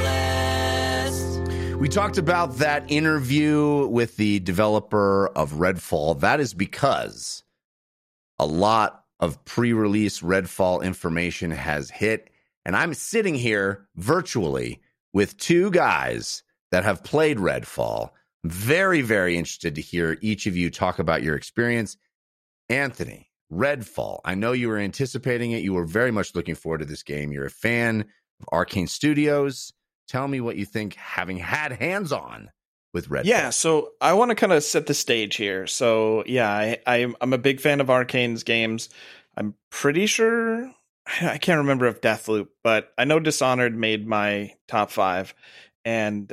playlist. We talked about that interview with the developer of Redfall. That is because a lot of pre-release Redfall information has hit, and I'm sitting here virtually with two guys that have played Redfall. Very, very interested to hear each of you talk about your experience. Anthony, Redfall, I know you were anticipating it. You were very much looking forward to this game. You're a fan of Arcane Studios. Tell me what you think, having had hands-on with Redfall. Yeah, so I want to kind of set the stage here. So yeah, I'm a big fan of Arcane's games. I'm pretty sure, I can't remember if Deathloop, but I know Dishonored made my top 5. And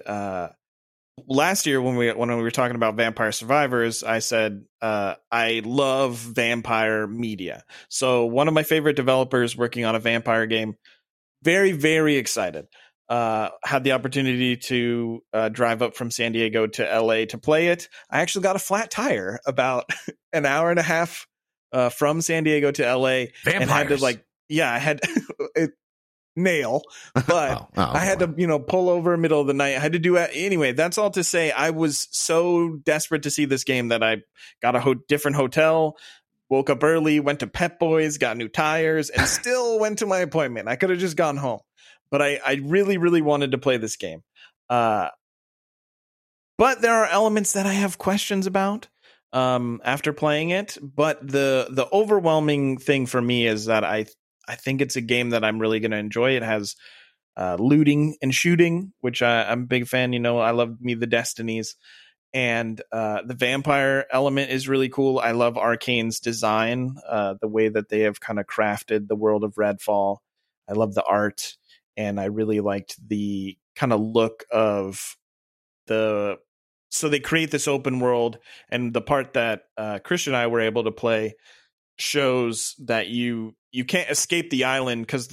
last year when we were talking about Vampire Survivors, I said I love vampire media. So one of my favorite developers working on a vampire game. Very, very excited. Had the opportunity to drive up from San Diego to LA to play it. I actually got a flat tire about an hour and a half from San Diego to LA. Vampires. And had to I had nail, but I had to, pull over middle of the night. I had to do it anyway. That's all to say, I was so desperate to see this game that I got a different hotel, woke up early, went to Pep Boys, got new tires, and still went to my appointment. I could have just gone home. But I really, really wanted to play this game. But there are elements that I have questions about after playing it. But the overwhelming thing for me is that I think it's a game that I'm really going to enjoy. It has looting and shooting, which I'm a big fan. I love me the Destinies. And the vampire element is really cool. I love Arcane's design, the way that they have kind of crafted the world of Redfall. I love the art. And I really liked the kind of look of so they create this open world, and the part that Christian and I were able to play shows that you can't escape the island because the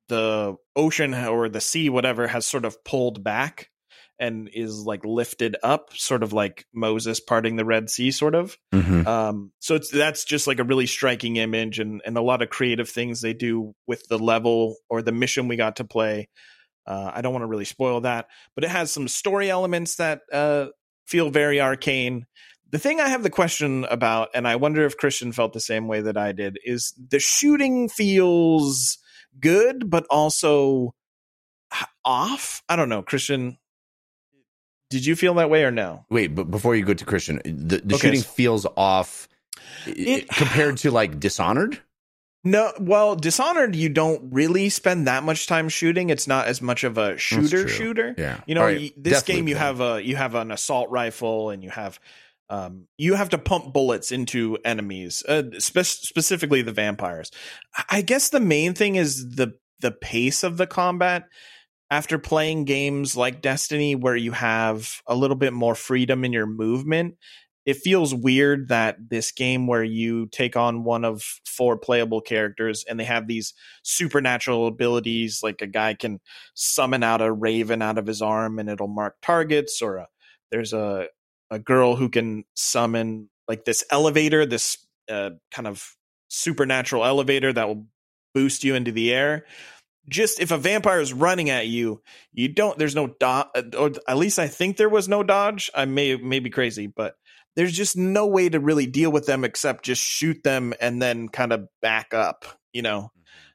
the ocean or the sea, whatever, has sort of pulled back and is like lifted up, sort of like Moses parting the Red Sea, sort of. So that's just like a really striking image, and a lot of creative things they do with the level or the mission we got to play. I don't want to really spoil that, but it has some story elements that feel very Arcane. The thing I have the question about, and I wonder if Christian felt the same way that I did, is the shooting feels good, but also off. I don't know, Christian. Did you feel that way or no? Wait, but before you go to Christian, the Okay. shooting feels off compared to like Dishonored? No, well, Dishonored, you don't really spend that much time shooting. It's not as much of a true. shooter. Yeah. You know, All right, this Deathloop, game you then. have an assault rifle, and you have to pump bullets into enemies, specifically the vampires. I guess the main thing is the pace of the combat. After playing games like Destiny, where you have a little bit more freedom in your movement, it feels weird that this game where you take on one of 4 playable characters and they have these supernatural abilities, like a guy can summon out a raven out of his arm and it'll mark targets, or there's a girl who can summon like this elevator, this kind of supernatural elevator that will boost you into the air. Just if a vampire is running at you, there's no dodge, or at least I think there was no dodge. I may be crazy, but there's just no way to really deal with them except just shoot them and then kind of back up, you know?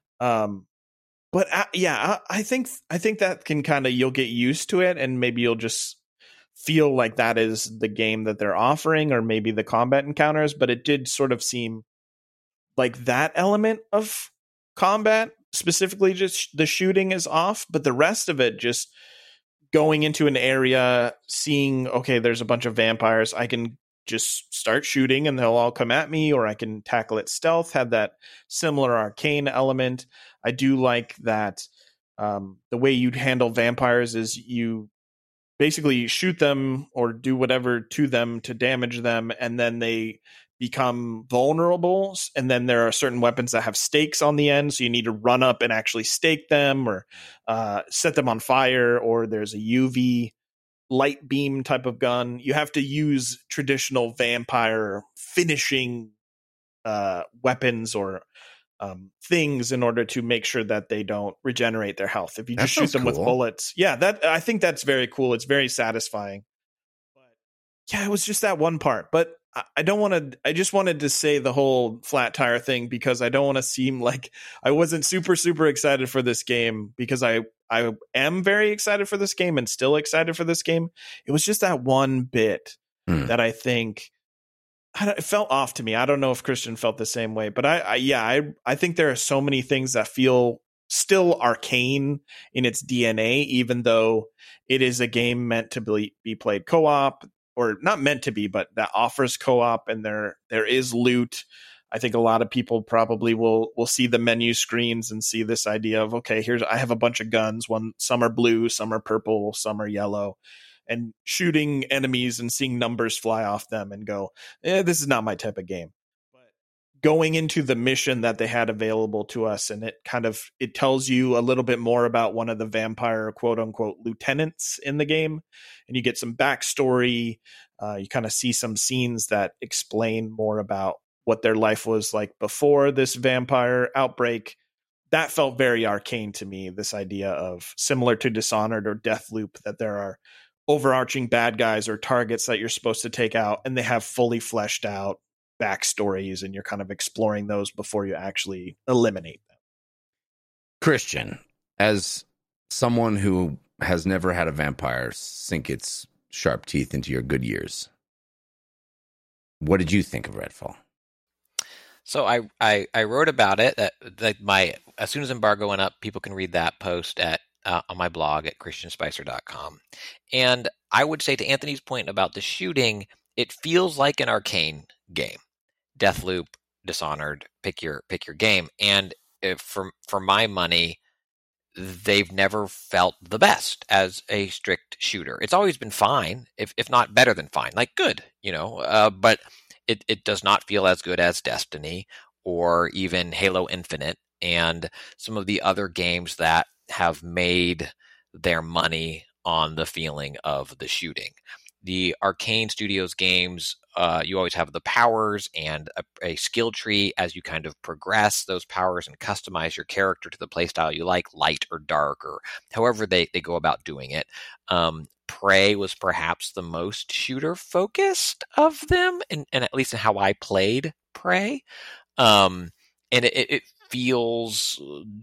But I think that can kind of, you'll get used to it, and maybe you'll just feel like that is the game that they're offering, or maybe the combat encounters. But it did sort of seem like that element of combat, specifically just the shooting, is off, but the rest of it, just going into an area, seeing, okay, there's a bunch of vampires, I can just start shooting and they'll all come at me, or I can tackle it stealth, had that similar Arcane element. I do like that the way you'd handle vampires is you basically shoot them or do whatever to them to damage them, and then they become vulnerable, and then there are certain weapons that have stakes on the end, so you need to run up and actually stake them, or set them on fire, or there's a UV light beam type of gun. You have to use traditional vampire finishing weapons or things in order to make sure that they don't regenerate their health. If you That just shoot sounds them with cool. bullets, I think that's very cool. It's very satisfying. But yeah, it was just that one part. But I don't want to. I just wanted to say the whole flat tire thing, because I don't want to seem like I wasn't super excited for this game, because I am very excited for this game and still excited for this game. It was just that one bit that I think it felt off to me. I don't know if Christian felt the same way, but I think there are so many things that feel still Arcane in its DNA, even though it is a game meant to be played co-op. Or not meant to be, but that offers co-op, and there is loot. I think a lot of people probably will see the menu screens and see this idea of, okay, I have a bunch of guns. Some are blue, some are purple, some are yellow, and shooting enemies and seeing numbers fly off them and go, this is not my type of game. But going into the mission that they had available to us, and it tells you a little bit more about one of the vampire quote unquote lieutenants in the game, and you get some backstory. You kind of see some scenes that explain more about what their life was like before this vampire outbreak. That felt very Arcane to me, this idea of, similar to Dishonored or Deathloop, that there are overarching bad guys or targets that you're supposed to take out, and they have fully fleshed out backstories, and you're kind of exploring those before you actually eliminate them. Christian, as someone who has never had a vampire sink its sharp teeth into your good years, what did you think of Redfall? So I wrote about it. As soon as embargo went up, people can read that post on my blog at christianspicer.com. And I would say, to Anthony's point about the shooting, it feels like an Arcane game. Deathloop, Dishonored, pick your game. And for my money, they've never felt the best as a strict shooter. It's always been fine, if not better than fine, like good, but it does not feel as good as Destiny or even Halo Infinite and some of the other games that have made their money on the feeling of the shooting. The Arcane Studios games, you always have the powers and a skill tree as you kind of progress those powers and customize your character to the playstyle you like, light or dark, or however they go about doing it. Prey was perhaps the most shooter focused of them, and at least in how I played Prey. And it feels,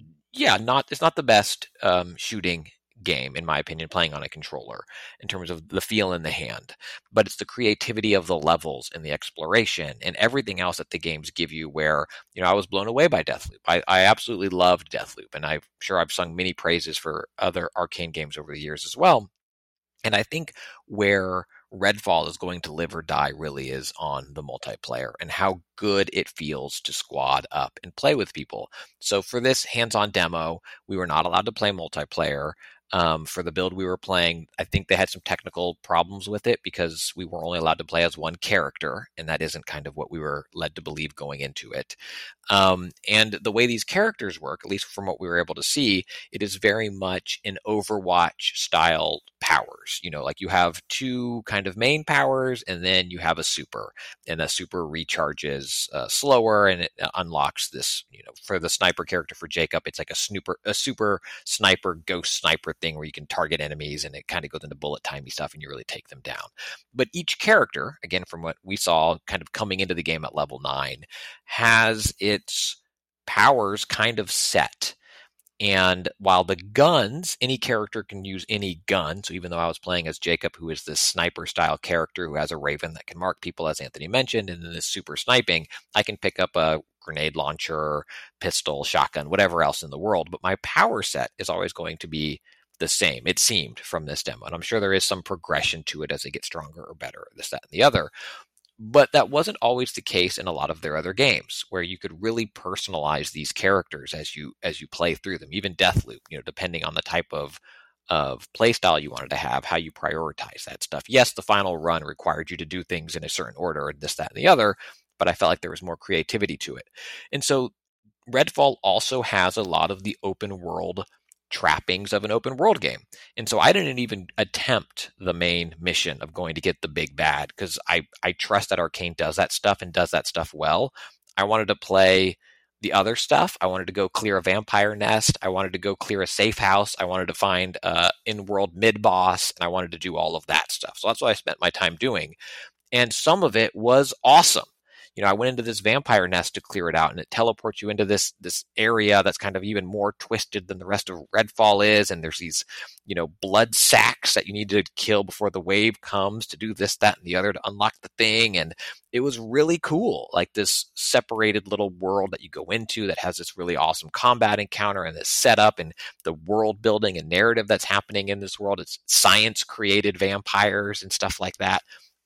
it's not the best shooting game, in my opinion, playing on a controller in terms of the feel in the hand, but it's the creativity of the levels and the exploration and everything else that the games give you, where, I was blown away by Deathloop. I absolutely loved Deathloop, and I'm sure I've sung many praises for other Arcane games over the years as well. And I think where Redfall is going to live or die really is on the multiplayer and how good it feels to squad up and play with people. So for this hands-on demo, we were not allowed to play multiplayer. For the build we were playing, I think they had some technical problems with it because we were only allowed to play as one character, and that isn't kind of what we were led to believe going into it. And the way these characters work, at least from what we were able to see, it is very much an Overwatch style powers. Like you have two kind of main powers, and then you have a super, and the super recharges slower, and it unlocks this, for the sniper character for Jacob, it's like a super sniper, ghost sniper thing where you can target enemies, and it kind of goes into bullet timey stuff, and you really take them down. But each character, again, from what we saw kind of coming into the game at level 9, has its powers kind of set. And while the guns, any character can use any gun. So even though I was playing as Jacob, who is this sniper style character who has a Raven that can mark people, as Anthony mentioned, and then this super sniping, I can pick up a grenade launcher, pistol, shotgun, whatever else in the world. But my power set is always going to be the same, it seemed, from this demo. And I'm sure there is some progression to it as it gets stronger or better, this, that, and the other. But that wasn't always the case in a lot of their other games, where you could really personalize these characters as you play through them. Even Deathloop, depending on the type of play style you wanted to have, how you prioritize that stuff. Yes, the final run required you to do things in a certain order, and this, that, and the other, but I felt like there was more creativity to it. And so Redfall also has a lot of the open world trappings of an open world game. And so I didn't even attempt the main mission of going to get the big bad, because I trust that Arcane does that stuff and does that stuff well. I wanted to play the other stuff. I wanted to go clear a vampire nest. I wanted to go clear a safe house. I wanted to find in-world mid-boss, and I wanted to do all of that stuff. So that's what I spent my time doing. And some of it was awesome. I went into this vampire nest to clear it out, and it teleports you into this area that's kind of even more twisted than the rest of Redfall is. And there's these, blood sacks that you need to kill before the wave comes to do this, that, and the other to unlock the thing. And it was really cool, like this separated little world that you go into that has this really awesome combat encounter and this setup and the world building and narrative that's happening in this world. It's science created vampires and stuff like that.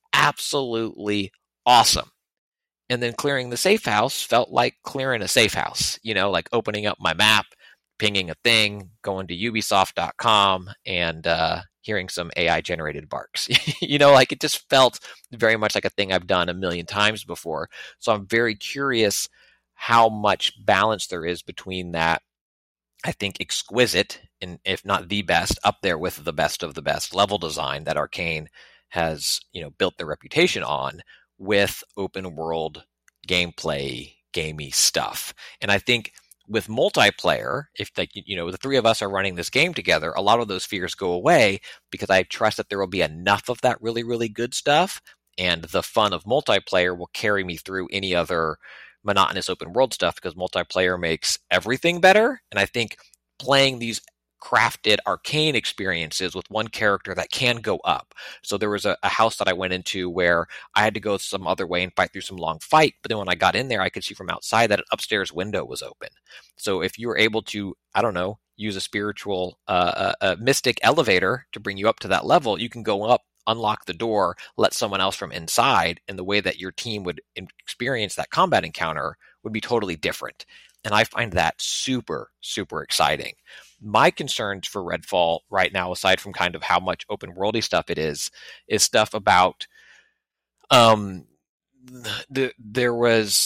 Absolutely awesome. And then clearing the safe house felt like clearing a safe house, like opening up my map, pinging a thing, going to ubisoft.com, and hearing some AI generated barks. Like it just felt very much like a thing I've done a million times before. So I'm very curious how much balance there is between that, I think, exquisite, and if not the best, up there with the best of the best level design that Arcane has, built their reputation on, with open world gameplay, gamey stuff. And I think with multiplayer, if the three of us are running this game together, a lot of those fears go away, because I trust that there will be enough of that really, really good stuff, and the fun of multiplayer will carry me through any other monotonous open world stuff, because multiplayer makes everything better. And I think playing these crafted Arcane experiences with one character that can go up. So there was a house that I went into where I had to go some other way and fight through some long fight. But then when I got in there, I could see from outside that an upstairs window was open. So if you were able to, use a spiritual, a mystic elevator to bring you up to that level, you can go up, unlock the door, let someone else from inside, and the way that your team would experience that combat encounter would be totally different. And I find that super, super exciting. My concerns for Redfall right now, aside from kind of how much open worldy stuff it is stuff about there was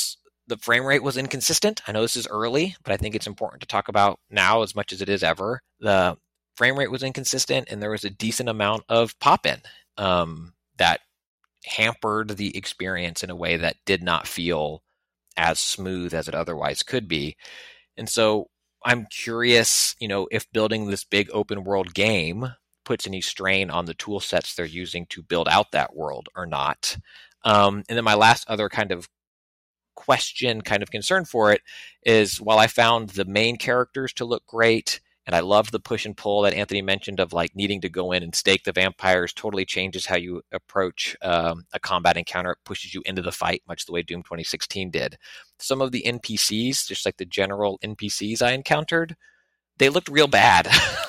the frame rate was inconsistent. I know this is early, but I think it's important to talk about now as much as it is ever. The frame rate was inconsistent, and there was a decent amount of pop-in that hampered the experience in a way that did not feel as smooth as it otherwise could be. And so I'm curious, if building this big open world game puts any strain on the tool sets they're using to build out that world or not. And then my last other kind of question, kind of concern for it is, while I found the main characters to look great, and I love the push and pull that Anthony mentioned of like needing to go in and stake the vampires, totally changes how you approach a combat encounter. It pushes you into the fight, much the way Doom 2016 did. Some of the NPCs, just like the general NPCs I encountered, they looked real bad.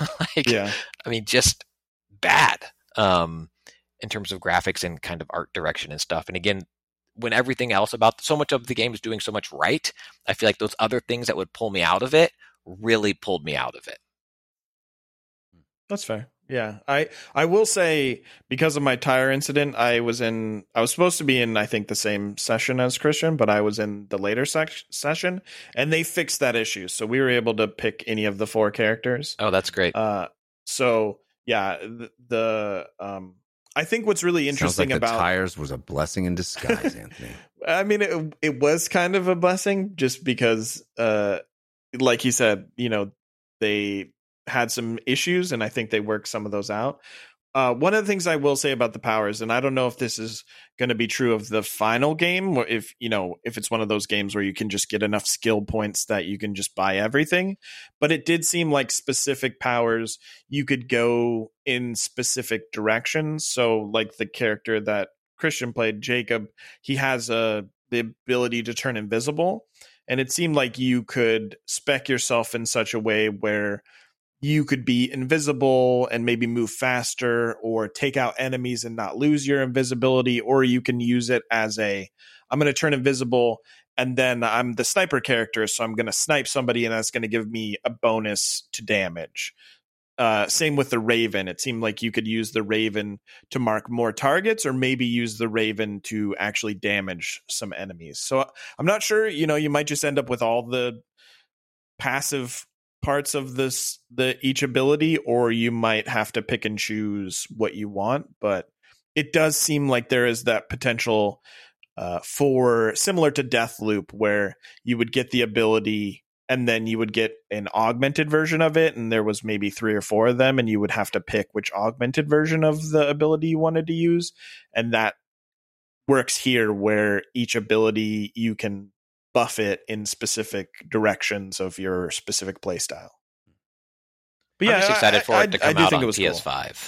Just bad in terms of graphics and kind of art direction and stuff. And again, when everything else about so much of the game is doing so much right, I feel like those other things that would pull me out of it really pulled me out of it. That's fair. Yeah. I will say, because of my tire incident, I was supposed to be in, I think, the same session as Christian, but I was in the later session, and they fixed that issue. So we were able to pick any of the 4 characters. Oh, that's great. So yeah, I think what's really interesting Sounds like about the tires was a blessing in disguise, Anthony. I mean, it was kind of a blessing, just because, like he said, they had some issues, and I think they worked some of those out. One of the things I will say about the powers, and I don't know if this is going to be true of the final game, or if it's one of those games where you can just get enough skill points that you can just buy everything, but it did seem like specific powers you could go in specific directions. So like the character that Christian played, Jacob, he has the ability to turn invisible, and it seemed like you could spec yourself in such a way where you could be invisible and maybe move faster, or take out enemies and not lose your invisibility, or you can use it as I'm going to turn invisible, and then I'm the sniper character, so I'm going to snipe somebody, and that's going to give me a bonus to damage. Same with the Raven. It seemed like you could use the Raven to mark more targets, or maybe use the Raven to actually damage some enemies. So I'm not sure, you might just end up with all the passive parts of each ability, or you might have to pick and choose what you want. But it does seem like there is that potential for, similar to Deathloop, where you would get the ability and then you would get an augmented version of it, and there was maybe 3 or 4 of them, and you would have to pick which augmented version of the ability you wanted to use. And that works here, where each ability you can buff it in specific directions of your specific play style. But I'm just excited for it to come out on PS5.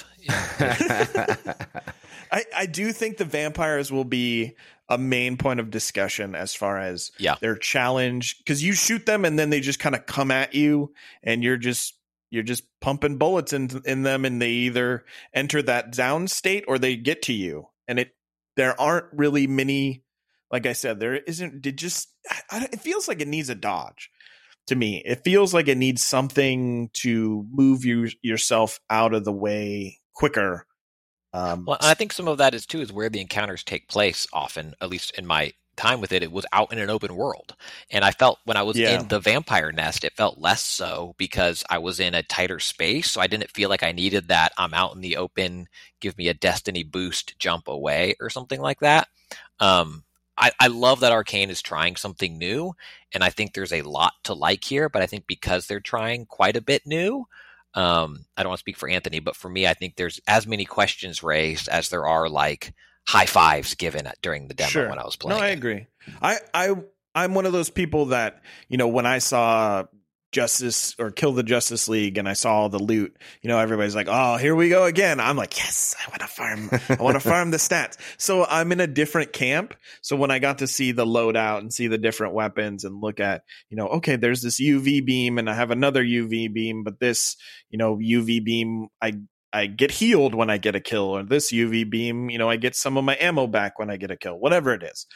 Cool. I do think the vampires will be a main point of discussion as far as their challenge, because you shoot them and then they just kind of come at you, and you're just pumping bullets in them, and they either enter that down state or they get to you. And there aren't really many. Like I said, there isn't. It feels like it needs a dodge to me. It feels like it needs something to move yourself out of the way quicker. Well, I think some of that is where the encounters take place often, at least in my time with it. It was out in an open world. And I felt when I was in the vampire nest, it felt less so, because I was in a tighter space. So I didn't feel like I needed that I'm out in the open, give me a destiny boost, jump away or something like that. I love that Arcane is trying something new, and I think there's a lot to like here, but I think because they're trying quite a bit new, I don't want to speak for Anthony, but for me, I think there's as many questions raised as there are like high fives given during the demo when I was playing. No, I agree. I'm one of those people that, when I saw Justice or Kill the Justice League and I saw all the loot, everybody's like, oh, here we go again. I'm like, yes, I want to farm the stats. So I'm in a different camp. So when I got to see the loadout and see the different weapons and look at, okay, there's this UV beam and I have another UV beam, but this, UV beam, I get healed when I get a kill, or this UV beam, I get some of my ammo back when I get a kill, whatever it is.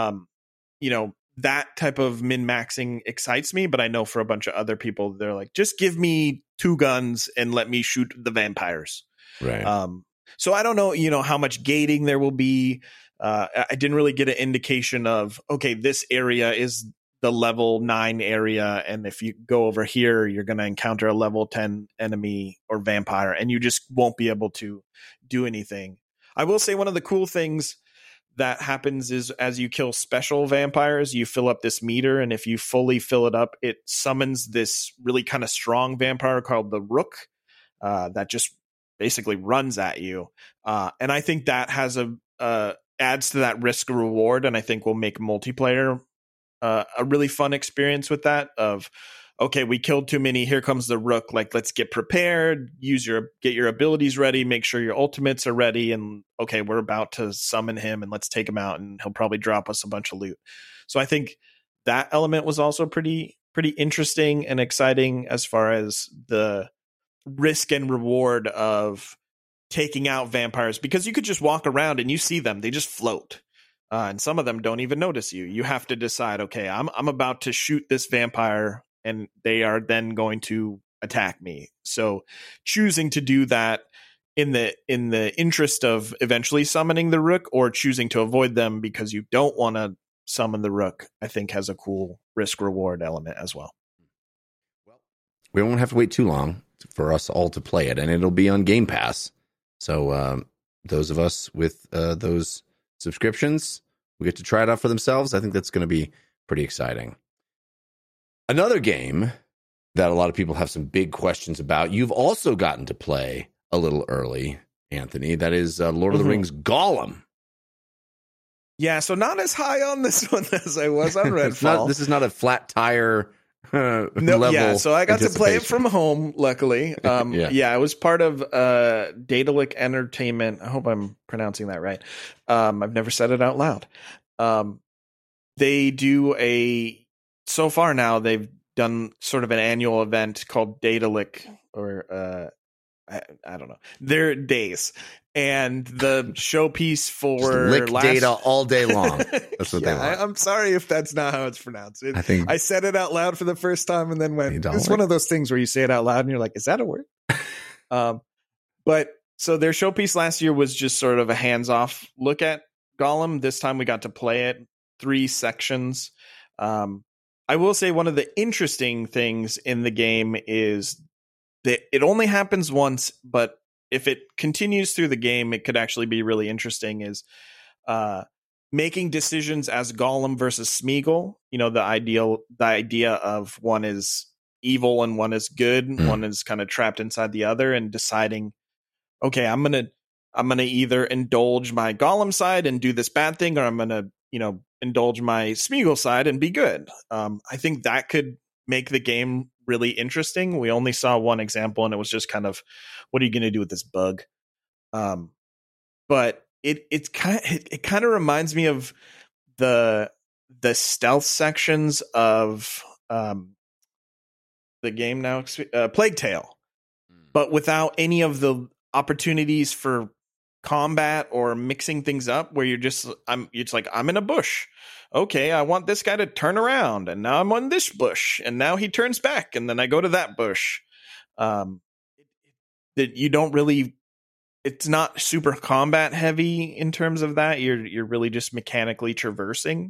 That type of min-maxing excites me, but I know for a bunch of other people, they're like, just give me 2 guns and let me shoot the vampires. Right. So I don't know, how much gating there will be. I didn't really get an indication of, okay, this area is the level 9 area, and if you go over here, you're going to encounter a level 10 enemy or vampire, and you just won't be able to do anything. I will say one of the cool things that happens is as you kill special vampires, you fill up this meter, and if you fully fill it up, it summons this really kind of strong vampire called the Rook that just basically runs at you. And I think that has adds to that risk reward, and I think will make multiplayer a really fun experience with that of, okay, we killed too many, here comes the Rook, like, let's get prepared, get your abilities ready, make sure your ultimates are ready, and okay, we're about to summon him, and let's take him out, and he'll probably drop us a bunch of loot. So I think that element was also pretty interesting and exciting as far as the risk and reward of taking out vampires, because you could just walk around and you see them, they just float. And some of them don't even notice you. You have to decide, okay, I'm about to shoot this vampire, and they are then going to attack me. So choosing to do that in the interest of eventually summoning the Rook, or choosing to avoid them because you don't want to summon the Rook, I think has a cool risk reward element as well. We won't have to wait too long for us all to play it, and it'll be on Game Pass. So those of us with those subscriptions will get to try it out for themselves. I think that's going to be pretty exciting. Another game that a lot of people have some big questions about, you've also gotten to play a little early, Anthony. That is Lord of the Rings Gollum. Yeah, so not as high on this one as I was on Redfall. This is not a flat tire level. Yeah, so I got to play it from home, luckily. Yeah, it was part of Daedalic Entertainment. I hope I'm pronouncing that right. I've never said it out loud. They do so far now, they've done sort of an annual event called Daedalic, or I don't know. They're days. And the showpiece for lick data all day long. That's what they want. I'm sorry if that's not how it's pronounced. I said it out loud for the first time and then went. It's one of those things where you say it out loud and you're like, is that a word? But so their showpiece last year was just sort of a hands-off look at Gollum. This time we got to play it 3 sections. I will say one of the interesting things in the game is that it only happens once, but if it continues through the game, it could actually be really interesting, is making decisions as Gollum versus Smeagol. You know, the idea of one is evil and one is good. One is kind of trapped inside the other, and deciding, okay, I'm going to either indulge my Gollum side and do this bad thing, or I'm going to, indulge my Smeagol side and be good. I think that could make the game really interesting. We only saw one example, and it was just kind of, what are you going to do with this bug? But it kind of reminds me of the stealth sections of the game now, Plague Tale, but without any of the opportunities for combat or mixing things up, where it's like, I'm in a bush. Okay, I want this guy to turn around, and now I'm on this bush, and now he turns back, and then I go to that bush. That you don't really, it's not super combat heavy in terms of that. You're really just mechanically traversing.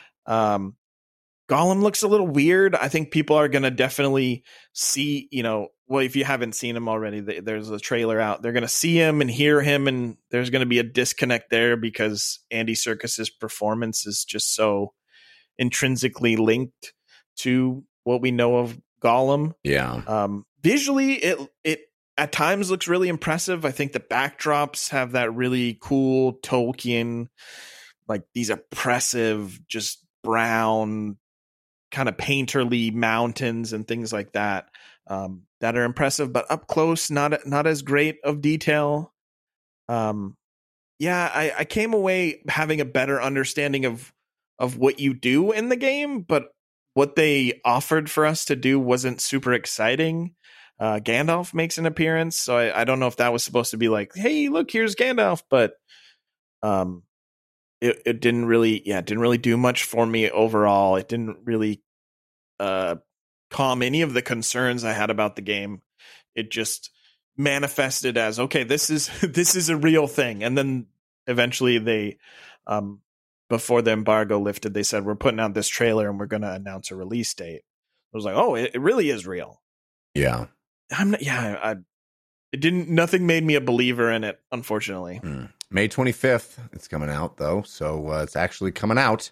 Gollum looks a little weird. I think people are going to definitely see, well, if you haven't seen him already, there's a trailer out. They're going to see him and hear him, and there's going to be a disconnect there because Andy Serkis's performance is just so intrinsically linked to what we know of Gollum. Yeah. Visually, it at times looks really impressive. I think the backdrops have that really cool Tolkien, like these oppressive, just brown, kind of painterly mountains and things like that. That are impressive, but up close, not as great of detail. I came away having a better understanding of what you do in the game, but what they offered for us to do wasn't super exciting. Gandalf makes an appearance, so I don't know if that was supposed to be like, hey, look, here's Gandalf, but it didn't really do much for me overall. It didn't really calm any of the concerns I had about the game. It just manifested as, okay, this is a real thing, and then eventually they before the embargo lifted, they said, we're putting out this trailer and we're going to announce a release date. I was like, oh, it really is real. Yeah. Nothing made me a believer in it, unfortunately. May 25th, it's coming out, though. So it's actually coming out.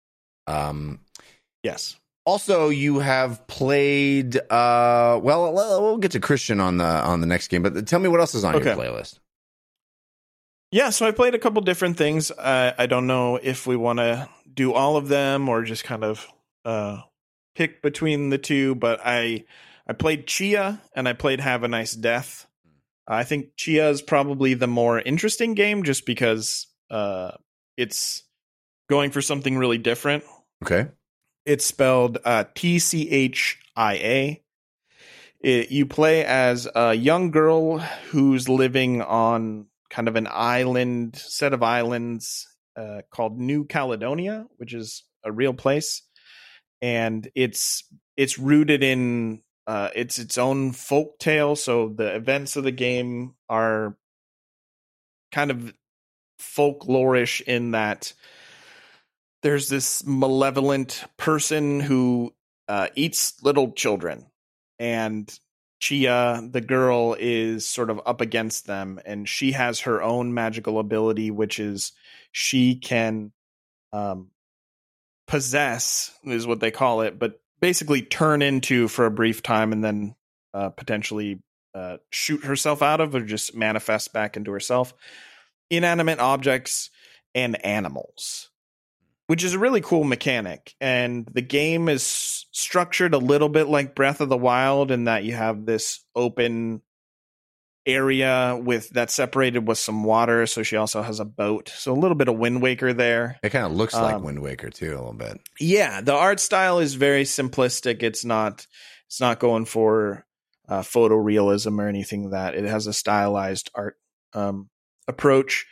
Yes. Also, you have played, we'll get to Christian on the next game, but tell me what else is on your playlist. Yeah, so I played a couple different things. I don't know if we want to do all of them or just kind of pick between the two, but I played Chia and I played Have a Nice Death. I think Chia is probably the more interesting game just because it's going for something really different. Okay. It's spelled TCHIA. You play as a young girl who's living on kind of an set of islands called New Caledonia, which is a real place. And it's rooted in it's its own folk tale. So the events of the game are kind of folklorish in that there's this malevolent person who eats little children, and Chia, the girl, is sort of up against them, and she has her own magical ability, which is she can possess, is what they call it, but basically turn into for a brief time and then potentially shoot herself out of or just manifest back into herself inanimate objects and animals, which is a really cool mechanic. And the game is structured a little bit like Breath of the Wild in that you have this open area that's separated with some water. So she also has a boat. So a little bit of Wind Waker there. It kind of looks like Wind Waker too, a little bit. Yeah, the art style is very simplistic. It's not going for photorealism or anything that. It has a stylized art approach.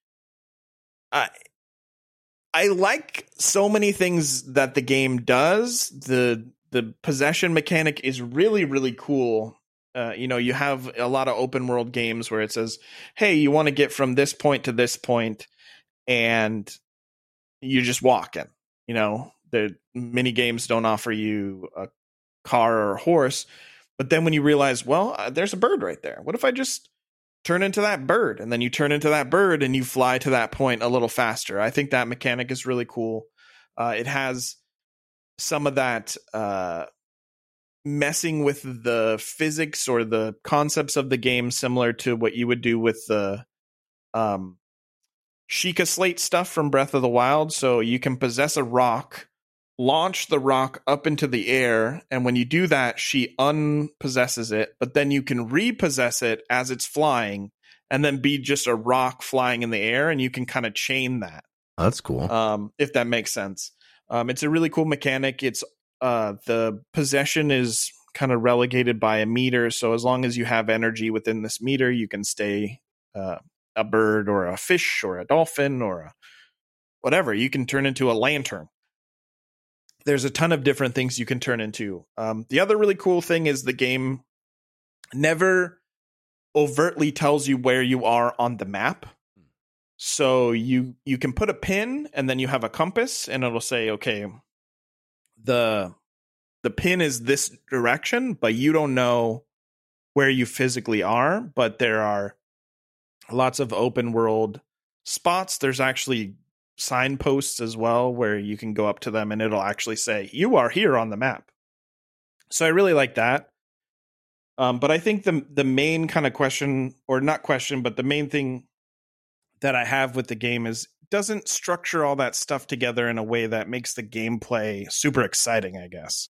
I like so many things that the game does. The possession mechanic is really, really cool. You have a lot of open world games where it says, hey, you want to get from this point to this point, and you're just walking. The mini games don't offer you a car or a horse. But then when you realize, there's a bird right there. What if I just turn into that bird? And then you turn into that bird and you fly to that point a little faster. I think that mechanic is really cool. It has some of that messing with the physics or the concepts of the game, similar to what you would do with the Sheikah Slate stuff from Breath of the Wild. So you can possess a rock, launch the rock up into the air, and when you do that, she unpossesses it, but then you can repossess it as it's flying and then be just a rock flying in the air, and you can kind of chain that. Oh, that's cool. If that makes sense. It's a really cool mechanic. It's the possession is kind of relegated by a meter, so as long as you have energy within this meter, you can stay a bird or a fish or a dolphin or whatever. You can turn into a lantern. There's a ton of different things you can turn into. The other really cool thing is the game never overtly tells you where you are on the map. So you can put a pin and then you have a compass and it'll say, okay, the pin is this direction, but you don't know where you physically are. But there are lots of open world spots. There's actually signposts as well where you can go up to them and it'll actually say you are here on the map. So I really like that. But I think the main kind of question, or not question, but the main thing that I have with the game is it doesn't structure all that stuff together in a way that makes the gameplay super exciting, I guess.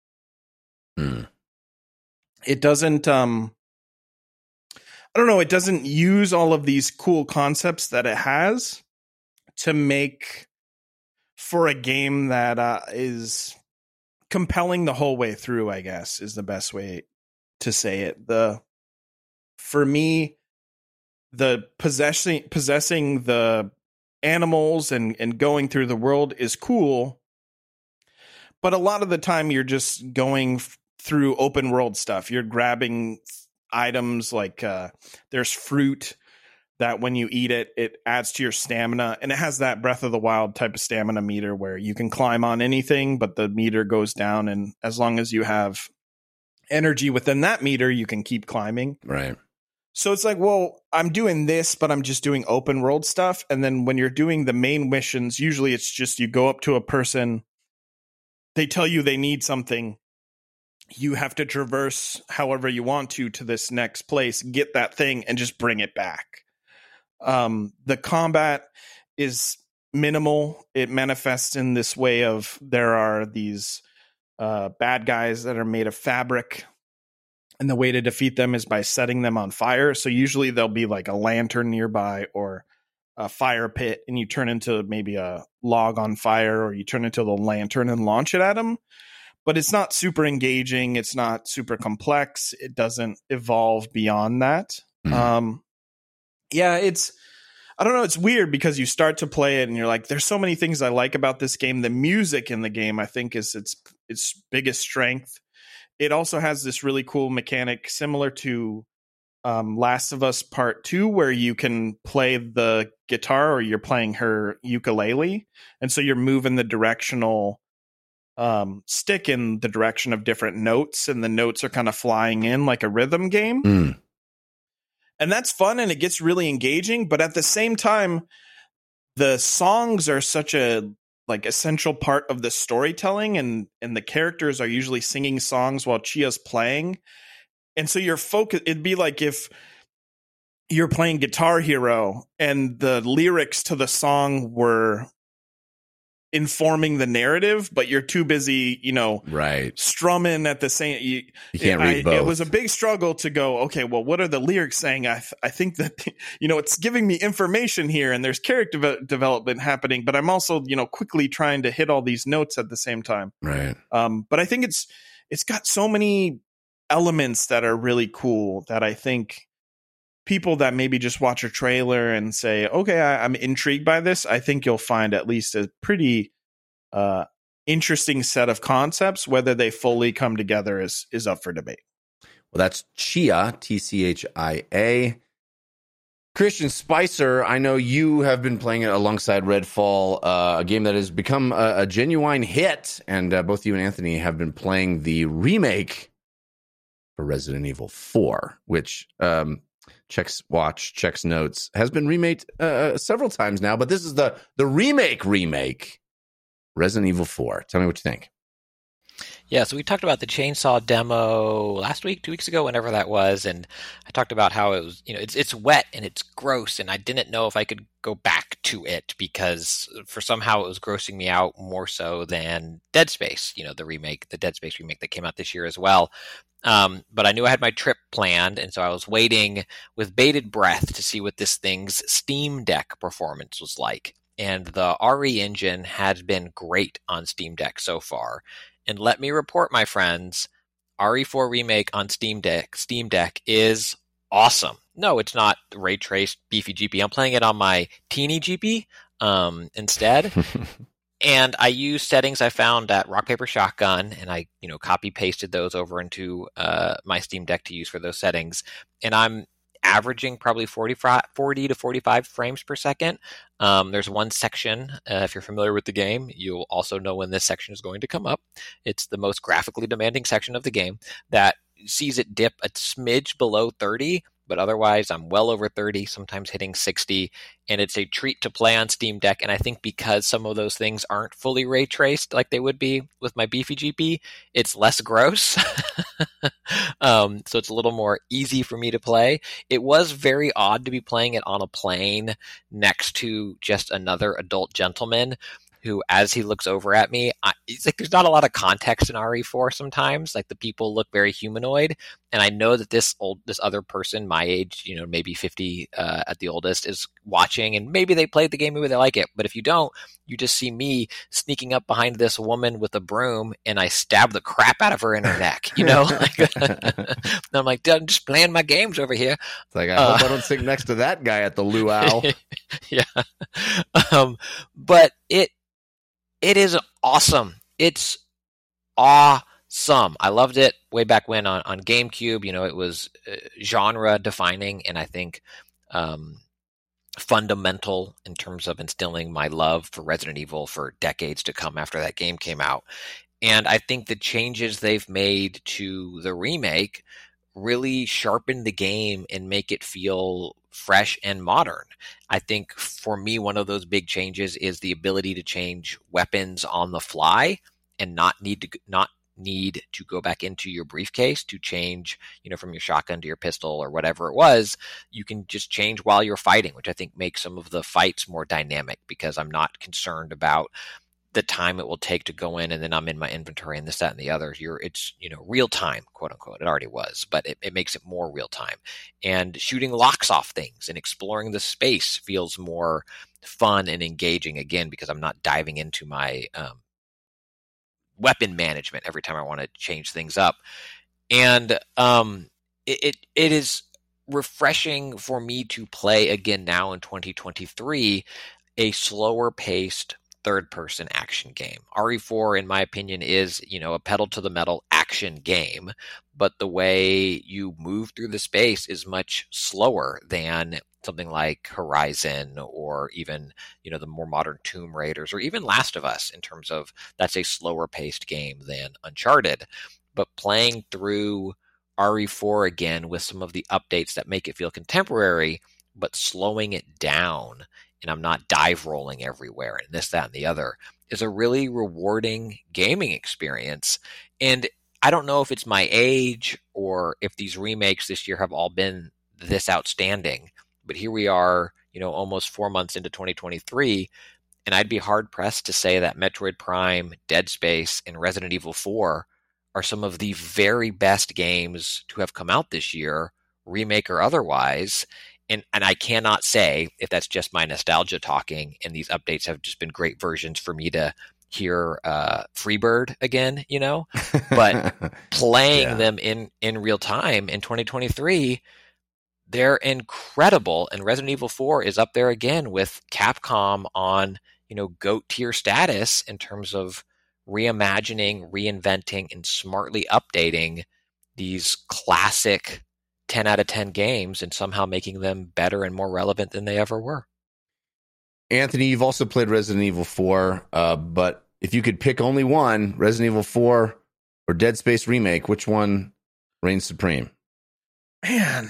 It doesn't I don't know, it doesn't use all of these cool concepts that it has to make for a game that is compelling the whole way through, I guess, is the best way to say it. For me, the possessing the animals and going through the world is cool, but a lot of the time you're just going through open world stuff. You're grabbing items like there's fruit that when you eat it, it adds to your stamina. And it has that Breath of the Wild type of stamina meter where you can climb on anything, but the meter goes down. And as long as you have energy within that meter, you can keep climbing. Right. So it's like, well, I'm doing this, but I'm just doing open world stuff. And then when you're doing the main missions, usually it's just you go up to a person, they tell you they need something. You have to traverse however you want to this next place, get that thing, and just bring it back. The combat is minimal. It manifests in this way of there are these bad guys that are made of fabric, and the way to defeat them is by setting them on fire. So usually there'll be like a lantern nearby or a fire pit, and you turn into maybe a log on fire, or you turn into the lantern and launch it at them. But it's not super engaging. It's not super complex. It doesn't evolve beyond that. Yeah, I don't know. It's weird because you start to play it and you're like, there's so many things I like about this game. The music in the game, I think, is its biggest strength. It also has this really cool mechanic similar to Last of Us Part 2, where you can play the guitar or you're playing her ukulele. And so you're moving the directional stick in the direction of different notes, and the notes are kind of flying in like a rhythm game. And that's fun, and it gets really engaging. But at the same time, the songs are such a like essential part of the storytelling, and the characters are usually singing songs while Chia's playing. And so your focus, it'd be like if you're playing Guitar Hero and the lyrics to the song were informing the narrative, but you're too busy, Right. strumming at the same. You can't read both. It was a big struggle to go, okay, well, what are the lyrics saying? I think that, it's giving me information here, and there's character development happening, but I'm also, quickly trying to hit all these notes at the same time. Right. But I think it's got so many elements that are really cool that I think people that maybe just watch a trailer and say, okay, I'm intrigued by this, I think you'll find at least a pretty interesting set of concepts. Whether they fully come together is up for debate. Well, that's Chia, Tchia. Christian Spicer, I know you have been playing it alongside Redfall, a game that has become a genuine hit, and both you and Anthony have been playing the remake for Resident Evil 4, which checks notes, has been remade several times now, but this is the remake, Resident Evil 4. Tell me what you think. Yeah, so we talked about the chainsaw demo last week, 2 weeks ago, whenever that was, and I talked about how it was, it's wet and it's gross, and I didn't know if I could go back to it because for somehow it was grossing me out more so than Dead Space, the Dead Space remake that came out this year as well. But I knew I had my trip planned, and so I was waiting with bated breath to see what this thing's Steam Deck performance was like. And the RE engine had been great on Steam Deck so far. And let me report, my friends, RE4 Remake on Steam Deck is awesome. No, it's not ray traced beefy GP. I'm playing it on my teeny GP instead. And I used settings I found at Rock Paper Shotgun, and I, copy pasted those over into my Steam Deck to use for those settings. And I'm averaging probably 40 to 45 frames per second. There's one section, if you're familiar with the game, you'll also know when this section is going to come up. It's the most graphically demanding section of the game that sees it dip a smidge below 30, but otherwise I'm well over 30, sometimes hitting 60, and it's a treat to play on Steam Deck. And I think because some of those things aren't fully ray traced like they would be with my beefy GP, it's less gross. So it's a little more easy for me to play. It was very odd to be playing it on a plane next to just another adult gentleman who, as he looks over at me, it's like there's not a lot of context in RE4 sometimes. Like the people look very humanoid, and I know that this other person, my age, maybe 50 at the oldest, is watching, and maybe they played the game, maybe they like it. But if you don't, you just see me sneaking up behind this woman with a broom, and I stab the crap out of her in her neck. And I'm like, I'm just playing my games over here. It's like, I hope I don't sit next to that guy at the luau. Yeah. But it is awesome. It's awesome. I loved it way back when on GameCube. It was genre defining, and I think fundamental in terms of instilling my love for Resident Evil for decades to come after that game came out. And I think the changes they've made to the remake really sharpen the game and make it feel fresh and modern. I think for me, one of those big changes is the ability to change weapons on the fly and not need to go back into your briefcase to change, from your shotgun to your pistol or whatever it was. You can just change while you're fighting, which I think makes some of the fights more dynamic because I'm not concerned about the time it will take to go in and then I'm in my inventory and this, that, and the other. It's real time, quote unquote. It already was, but it makes it more real time. And shooting locks off things and exploring the space feels more fun and engaging again because I'm not diving into my weapon management every time I want to change things up. And it is refreshing for me to play again now in 2023 a slower paced third-person action game. RE4, in my opinion, is, a pedal to the metal action game, but the way you move through the space is much slower than something like Horizon or even, the more modern Tomb Raiders or even Last of Us in terms of that's a slower-paced game than Uncharted. But playing through RE4 again with some of the updates that make it feel contemporary, but slowing it down and I'm not dive rolling everywhere and this, that, and the other is a really rewarding gaming experience. And I don't know if it's my age or if these remakes this year have all been this outstanding, but here we are, almost 4 months into 2023, and I'd be hard pressed to say that Metroid Prime, Dead Space, and Resident Evil 4 are some of the very best games to have come out this year, remake or otherwise. And I cannot say if that's just my nostalgia talking and these updates have just been great versions for me to hear Freebird again, but playing them in real time in 2023, they're incredible. And Resident Evil 4 is up there again with Capcom on, GOAT tier status in terms of reimagining, reinventing, and smartly updating these classic 10 out of 10 games and somehow making them better and more relevant than they ever were. Anthony, you've also played Resident Evil 4, but if you could pick only one, Resident Evil 4 or Dead Space Remake, which one reigns supreme? Man,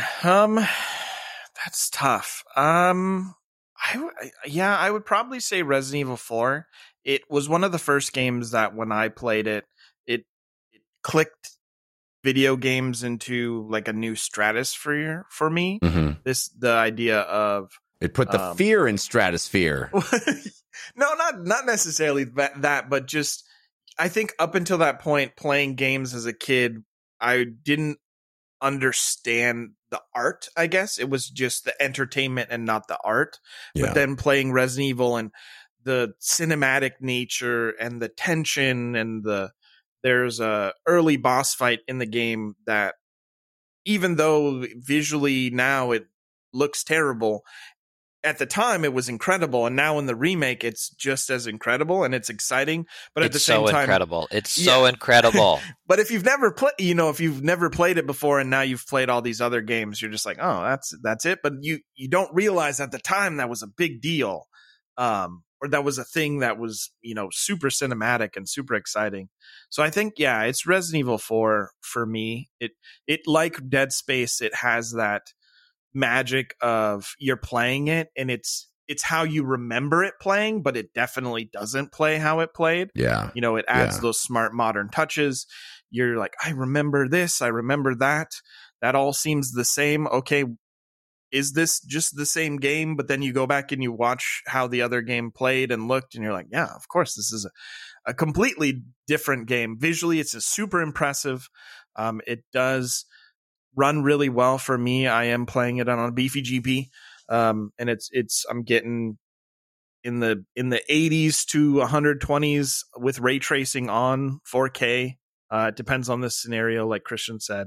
that's tough. I would probably say Resident Evil 4. It was one of the first games that when I played it clicked video games into like a new stratosphere for me. Mm-hmm. The idea of it put the fear in stratosphere. No, not necessarily that, but just I think up until that point, playing games as a kid, I didn't understand the art. I guess it was just the entertainment and not the art. Yeah. But then playing Resident Evil and the cinematic nature and the tension and there's a early boss fight in the game that even though visually now it looks terrible, at the time it was incredible, and now in the remake it's just as incredible and it's exciting. But at the same time, it's so incredible. But if you've never played, if you've never played it before, and now you've played all these other games, you're just like, oh, that's it. But you don't realize at the time that was a big deal, or that was a thing that was super cinematic and super exciting. So I think it's Resident Evil 4 for me. It like Dead Space, it has that magic of you're playing it and it's how you remember it playing, but it definitely doesn't play how it played. Yeah. It adds those smart modern touches. You're like, I remember this, I remember that. That all seems the same. Okay, is this just the same game? But then you go back and you watch how the other game played and looked, and you're like, yeah, of course, this is a completely different game. Visually, it's super impressive. It does run really well for me. I am playing it on a beefy GP, and I'm getting in the 80s to 120s with ray tracing on 4K. It depends on the scenario, like Christian said.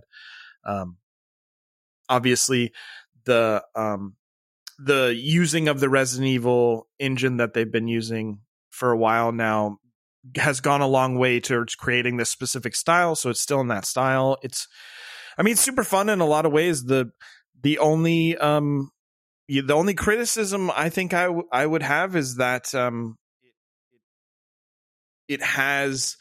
Obviously, the using of the Resident Evil engine that they've been using for a while now has gone a long way towards creating this specific style. So it's still in that style. It's super fun in a lot of ways. The only the only criticism I think I would have is that it has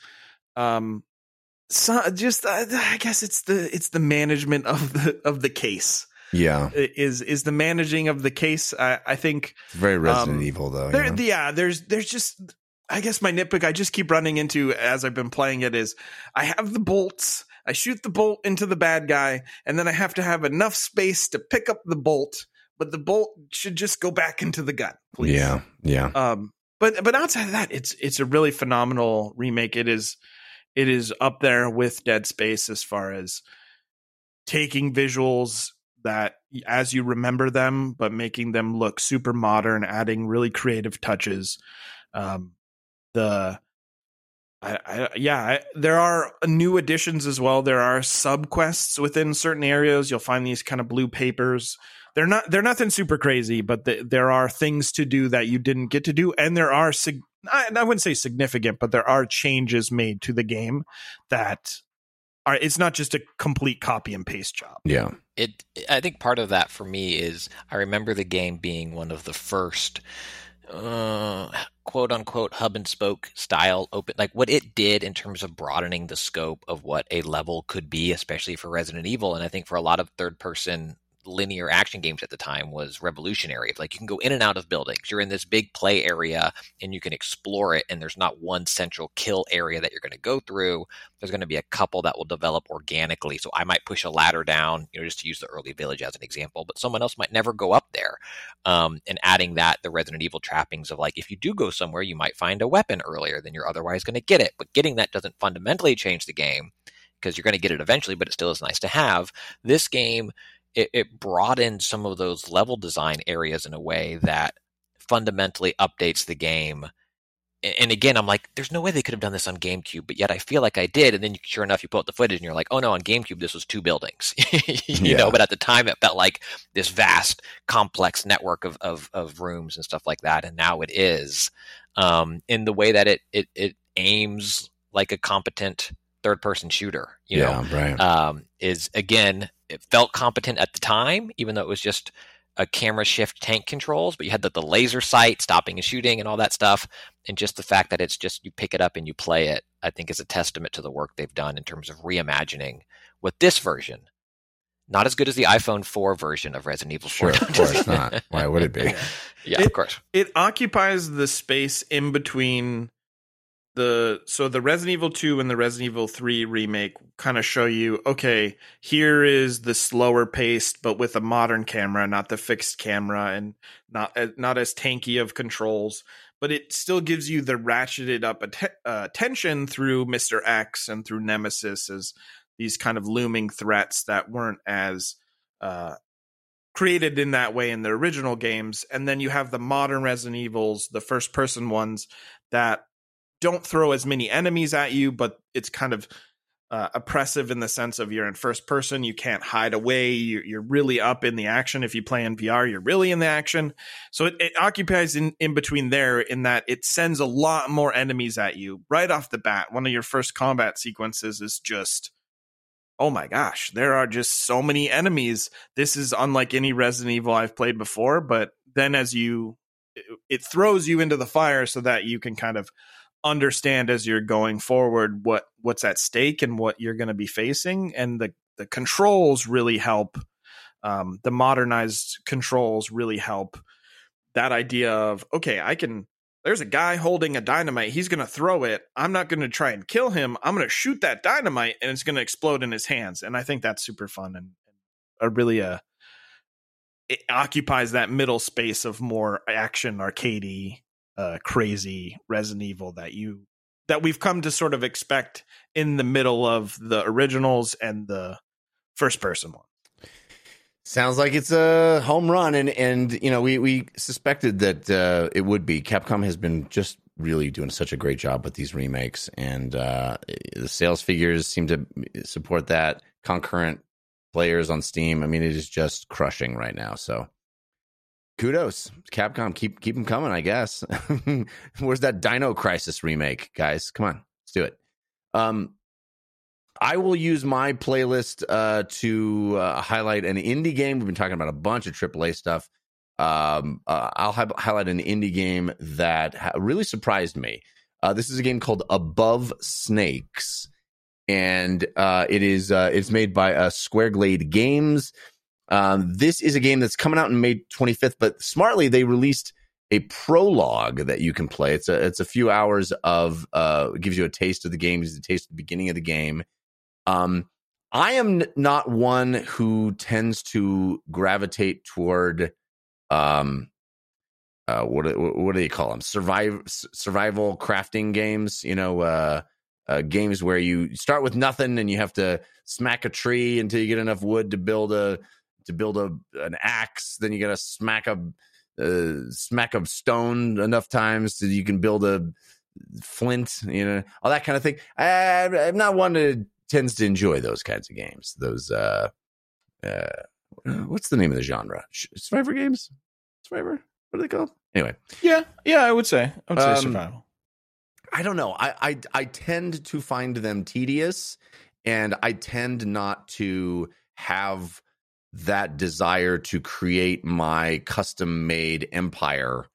so just I guess it's the management of the case. Yeah, is the managing of the case. I think it's very Resident Evil though. There's just, I guess my nitpick I just keep running into as I've been playing it is I have the bolts. I shoot the bolt into the bad guy, and then I have to have enough space to pick up the bolt, but the bolt should just go back into the gun, please. Yeah. But outside of that, it's a really phenomenal remake. It is up there with Dead Space as far as taking visuals that as you remember them, but making them look super modern, adding really creative touches. There are new additions as well. There are subquests within certain areas. You'll find these kind of blue papers. They're nothing super crazy, but there are things to do that you didn't get to do, and there are I wouldn't say significant, but there are changes made to the game that are. It's not just a complete copy and paste job. Yeah. I think part of that for me is I remember the game being one of the first quote unquote hub and spoke style open, like what it did in terms of broadening the scope of what a level could be, especially for Resident Evil. And I think for a lot of third person linear action games at the time was revolutionary. Like you can go in and out of buildings. You're in this big play area and you can explore it, and there's not one central kill area that you're going to go through. There's going to be a couple that will develop organically. So I might push a ladder down, just to use the early village as an example, but someone else might never go up there. And adding that, the Resident Evil trappings of like, if you do go somewhere, you might find a weapon earlier than you're otherwise going to get it. But getting that doesn't fundamentally change the game because you're going to get it eventually, but it still is nice to have. This game, it broadened some of those level design areas in a way that fundamentally updates the game. And again, I'm like, there's no way they could have done this on GameCube, but yet I feel like I did. And then sure enough, you pull up the footage and you're like, oh no, on GameCube, this was 2 buildings, but at the time it felt like this vast, complex network of rooms and stuff like that. And now it is, in the way that it aims like a competent third-person shooter, right. Is again, it felt competent at the time, even though it was just a camera shift tank controls, but you had the laser sight stopping and shooting and all that stuff. And just the fact that it's just, you pick it up and you play it, I think is a testament to the work they've done in terms of reimagining what this version, not as good as the iPhone 4 version of Resident Evil 4. Sure, of course not. Why would it be? Of course. It occupies the space in between the Resident Evil 2 and the Resident Evil 3 remake kind of show you, okay, here is the slower paced, but with a modern camera, not the fixed camera, and not as tanky of controls, but it still gives you the ratcheted up tension through Mr. X and through Nemesis as these kind of looming threats that weren't as created in that way in the original games. And then you have the modern Resident Evils, the first person ones that don't throw as many enemies at you, but it's kind of oppressive in the sense of you're in first person. You can't hide away. You're really up in the action. If you play in VR, you're really in the action. So it occupies in between there, in that it sends a lot more enemies at you right off the bat. One of your first combat sequences is just, oh my gosh, there are just so many enemies. This is unlike any Resident Evil I've played before. But then it throws you into the fire so that you can kind of understand as you're going forward what's at stake and what you're going to be facing. And the controls really help. The modernized controls really help that idea of, okay, there's a guy holding a dynamite. He's going to throw it. I'm not going to try and kill him. I'm going to shoot that dynamite and it's going to explode in his hands. And I think that's super fun and it occupies that middle space of more action, arcadey, crazy Resident Evil that we've come to sort of expect in the middle of the originals and the first person one. Sounds like it's a home run, and we suspected that it would be. Capcom has been just really doing such a great job with these remakes, and the sales figures seem to support that. Concurrent players on Steam, I mean, it is just crushing right now. So kudos, Capcom, keep them coming, I guess. Where's that Dino Crisis remake, guys? Come on, let's do it. I will use my playlist to highlight an indie game. We've been talking about a bunch of AAA stuff. I'll highlight an indie game that really surprised me. This is a game called Above Snakes, and it's made by Square Glade Games. This is a game that's coming out on May 25th, but smartly they released a prologue that you can play. It's a few hours of gives you a taste of the game, gives you a taste of the beginning of the game. I am not one who tends to gravitate toward what do you call them? Survival crafting games, games where you start with nothing and you have to smack a tree until you get enough wood to build an axe. Then you got to smack a stone enough times so you can build a flint, all that kind of thing. I'm not one that tends to enjoy those kinds of games. Those what's the name of the genre? Survivor games? Survivor? What are they called? Anyway. Yeah, I would say survival. I don't know. I tend to find them tedious, and I tend not to have that desire to create my custom-made empire,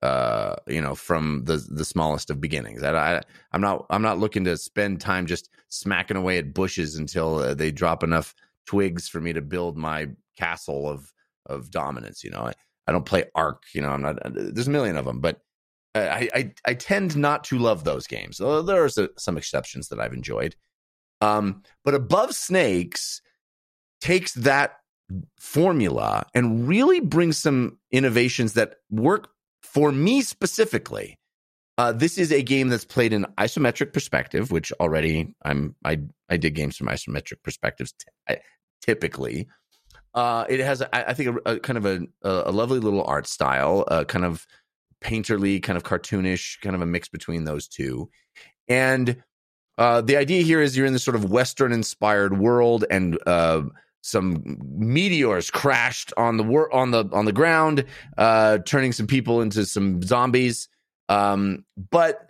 from the smallest of beginnings. I'm not looking to spend time just smacking away at bushes until they drop enough twigs for me to build my castle of dominance. I don't play Ark. I'm not. There's a million of them, but I tend not to love those games. There are some exceptions that I've enjoyed. But Above Snakes takes that formula and really brings some innovations that work for me specifically. This is a game that's played in isometric perspective, which already I dig games from isometric perspectives typically. It has, I think, a kind of a lovely little art style, kind of painterly, kind of cartoonish, kind of a mix between those two. And the idea here is you're in this sort of Western-inspired world, and some meteors crashed on the ground, turning some people into some zombies. But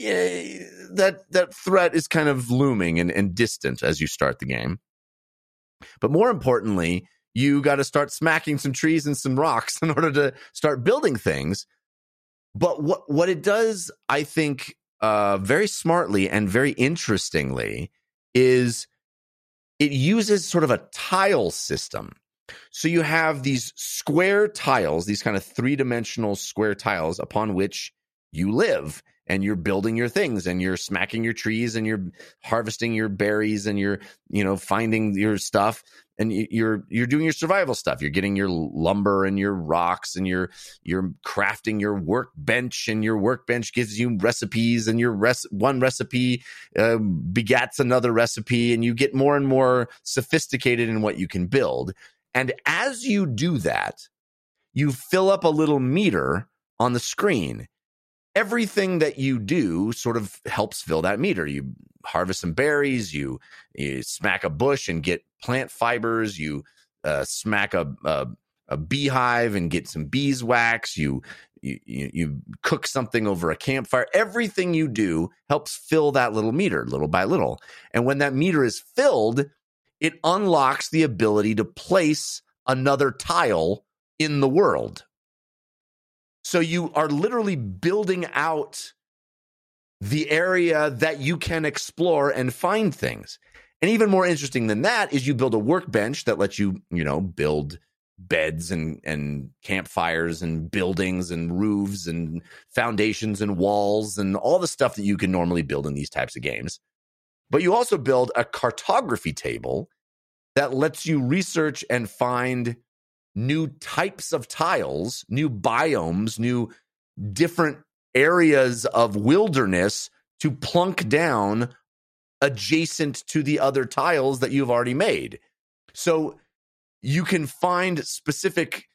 that threat is kind of looming and distant as you start the game. But more importantly, you got to start smacking some trees and some rocks in order to start building things. But what it does, I think, very smartly and very interestingly, is it uses sort of a tile system. So you have these square tiles, these kind of three-dimensional square tiles upon which you live, and you're building your things, and you're smacking your trees, and you're harvesting your berries, and you're, finding your stuff, and you're doing your survival stuff. You're getting your lumber and your rocks, and you're crafting your workbench, and your workbench gives you recipes, and your one recipe begats another recipe, and you get more and more sophisticated in what you can build. And as you do that, you fill up a little meter on the screen. Everything that you do sort of helps fill that meter. You harvest some berries, you smack a bush and get plant fibers, you smack a beehive and get some beeswax, you cook something over a campfire. Everything you do helps fill that little meter little by little. And when that meter is filled, it unlocks the ability to place another tile in the world. So you are literally building out the area that you can explore and find things. And even more interesting than that is you build a workbench that lets you, build beds and campfires and buildings and roofs and foundations and walls and all the stuff that you can normally build in these types of games. But you also build a cartography table that lets you research and find new types of tiles, new biomes, new different areas of wilderness to plunk down adjacent to the other tiles that you've already made. So you can find specific,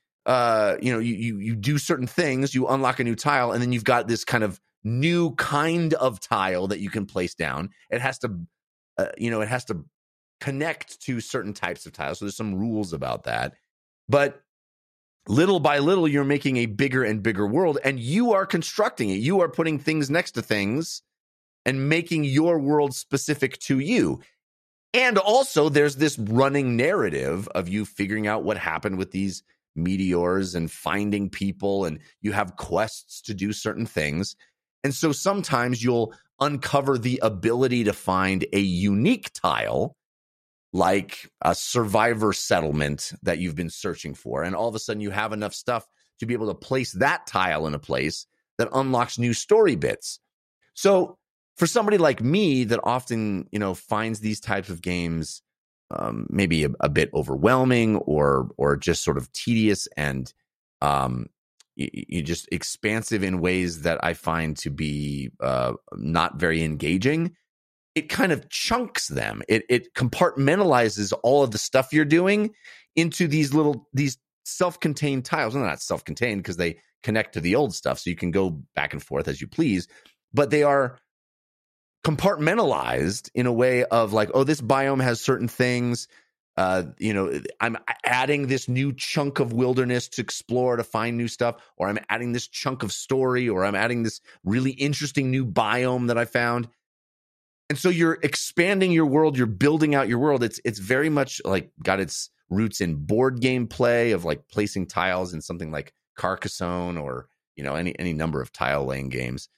you do certain things, you unlock a new tile, and then you've got this kind of new kind of tile that you can place down. It has to, it has to connect to certain types of tiles. So there's some rules about that. But little by little, you're making a bigger and bigger world, and you are constructing it. You are putting things next to things and making your world specific to you. And also, there's this running narrative of you figuring out what happened with these meteors and finding people, and you have quests to do certain things. And so sometimes you'll uncover the ability to find a unique tile, like a survivor settlement that you've been searching for. And all of a sudden you have enough stuff to be able to place that tile in a place that unlocks new story bits. So for somebody like me that often, finds these types of games maybe a bit overwhelming or just sort of tedious and you just expansive in ways that I find to be not very engaging, it kind of chunks them. It compartmentalizes all of the stuff you're doing into these self-contained tiles. Well, not self-contained because they connect to the old stuff, so you can go back and forth as you please, but they are compartmentalized in a way of like, oh, this biome has certain things. I'm adding this new chunk of wilderness to explore to find new stuff, or I'm adding this chunk of story, or I'm adding this really interesting new biome that I found. And so you're expanding your world, you're building out your world. It's very much like got its roots in board game play of like placing tiles in something like Carcassonne or any number of tile laying games.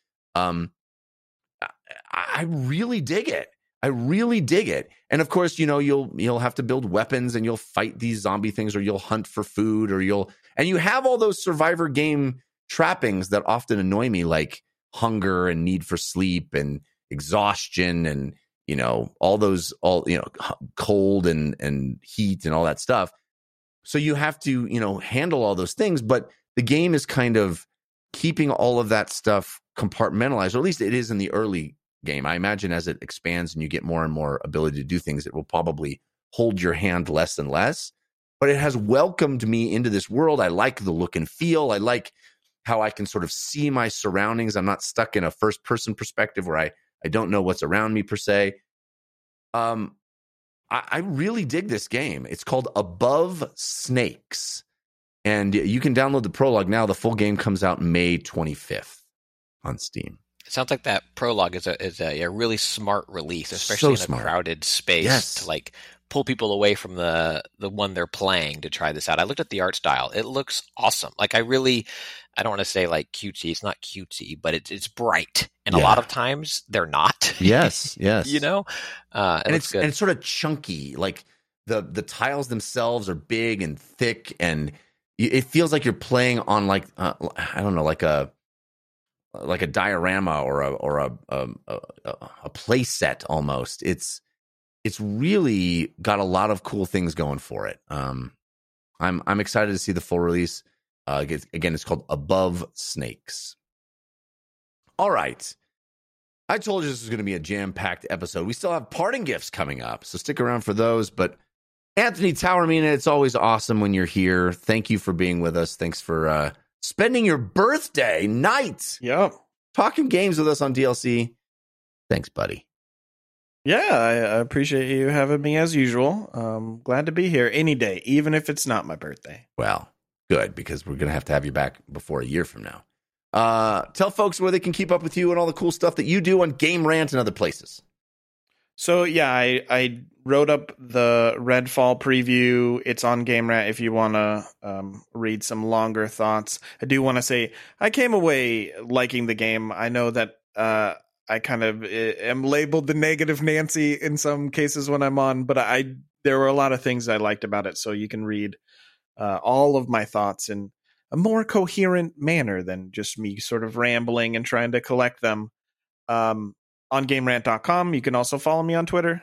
I really dig it. I really dig it. And of course, you'll have to build weapons and you'll fight these zombie things, or you'll hunt for food, and you have all those survivor game trappings that often annoy me, like hunger and need for sleep and exhaustion and, cold and heat and all that stuff. So you have to, handle all those things, but the game is kind of keeping all of that stuff compartmentalized, or at least it is in the early game. I imagine as it expands and you get more and more ability to do things, it will probably hold your hand less and less, but it has welcomed me into this world. I like the look and feel. I like how I can sort of see my surroundings. I'm not stuck in a first person perspective where I don't know what's around me per se. I really dig this game. It's called Above Snakes, and you can download the prologue now. The full game comes out May 25th on Steam. It sounds like that prologue is a really smart release, especially in a crowded space, to like pull people away from the one they're playing to try this out. I looked at the art style. It looks awesome. Like I don't want to say like cutesy. It's not cutesy, but it's bright. And a lot of times they're not. Yes. And it's good. And it's sort of chunky. Like the tiles themselves are big and thick, and it feels like you're playing on like I don't know, like a diorama or a play set almost. It's really got a lot of cool things going for it. I'm excited to see the full release. Again, it's called Above Snakes. All right. I told you this was going to be a jam-packed episode. We still have parting gifts coming up, so stick around for those. But Anthony Taormina, it's always awesome when you're here. Thank you for being with us. Thanks for spending your birthday night talking games with us on DLC. Thanks, buddy. Yeah, I appreciate you having me as usual. Glad to be here any day, even if it's not my birthday. Well, good, because we're going to have you back before a year from now. Tell folks where they can keep up with you and all the cool stuff that you do on Game Rant and other places. So, yeah, I wrote up the Redfall preview. It's on Game Rant if you want to read some longer thoughts. I do want to say I came away liking the game. I know that I kind of am labeled the negative Nancy in some cases when I'm on, but there were a lot of things I liked about it. So you can read all of my thoughts in a more coherent manner than just me sort of rambling and trying to collect them. On GameRant.com. You can also follow me on Twitter,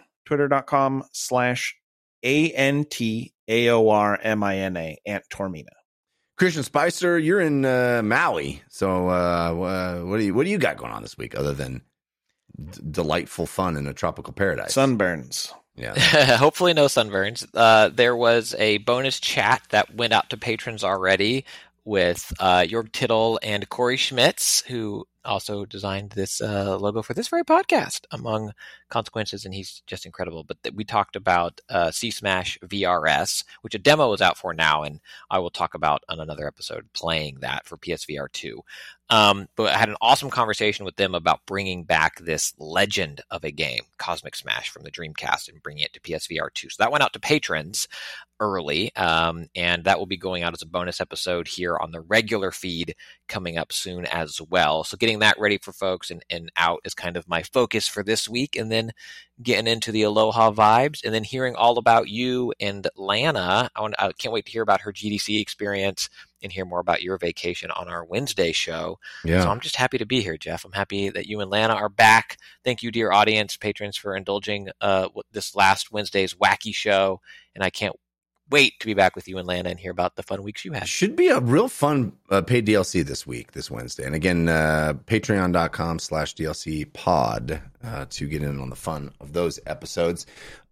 twitter.com/ANTAORMINA, Ant Tormina. Christian Spicer, you're in Maui. So what do you got going on this week other than delightful fun in a tropical paradise? Sunburns. Yeah. Hopefully no sunburns. There was a bonus chat that went out to patrons already with Jörg Tittle and Corey Schmitz, who also designed this logo for this very podcast, among consequences, and he's just incredible. But we talked about C-Smash VRS, which a demo is out for now, and I will talk about on another episode playing that for PSVR 2. But I had an awesome conversation with them about bringing back this legend of a game, Cosmic Smash, from the Dreamcast and bringing it to PSVR 2. So that went out to patrons early, and that will be going out as a bonus episode here on the regular feed coming up soon as well. So getting that ready for folks and out is kind of my focus for this week, and then getting into the Aloha vibes, and then hearing all about you and Lana. I can't wait to hear about her GDC experience and hear more about your vacation on our Wednesday show. Yeah. So I'm just happy to be here, Jeff. I'm happy that you and Lana are back. Thank you, dear audience, patrons, for indulging this last Wednesday's wacky show, and I can't wait to be back with you and Lana and hear about the fun weeks you had. Should be a real fun paid DLC this Wednesday. And again, patreon.com/DLC pod to get in on the fun of those episodes.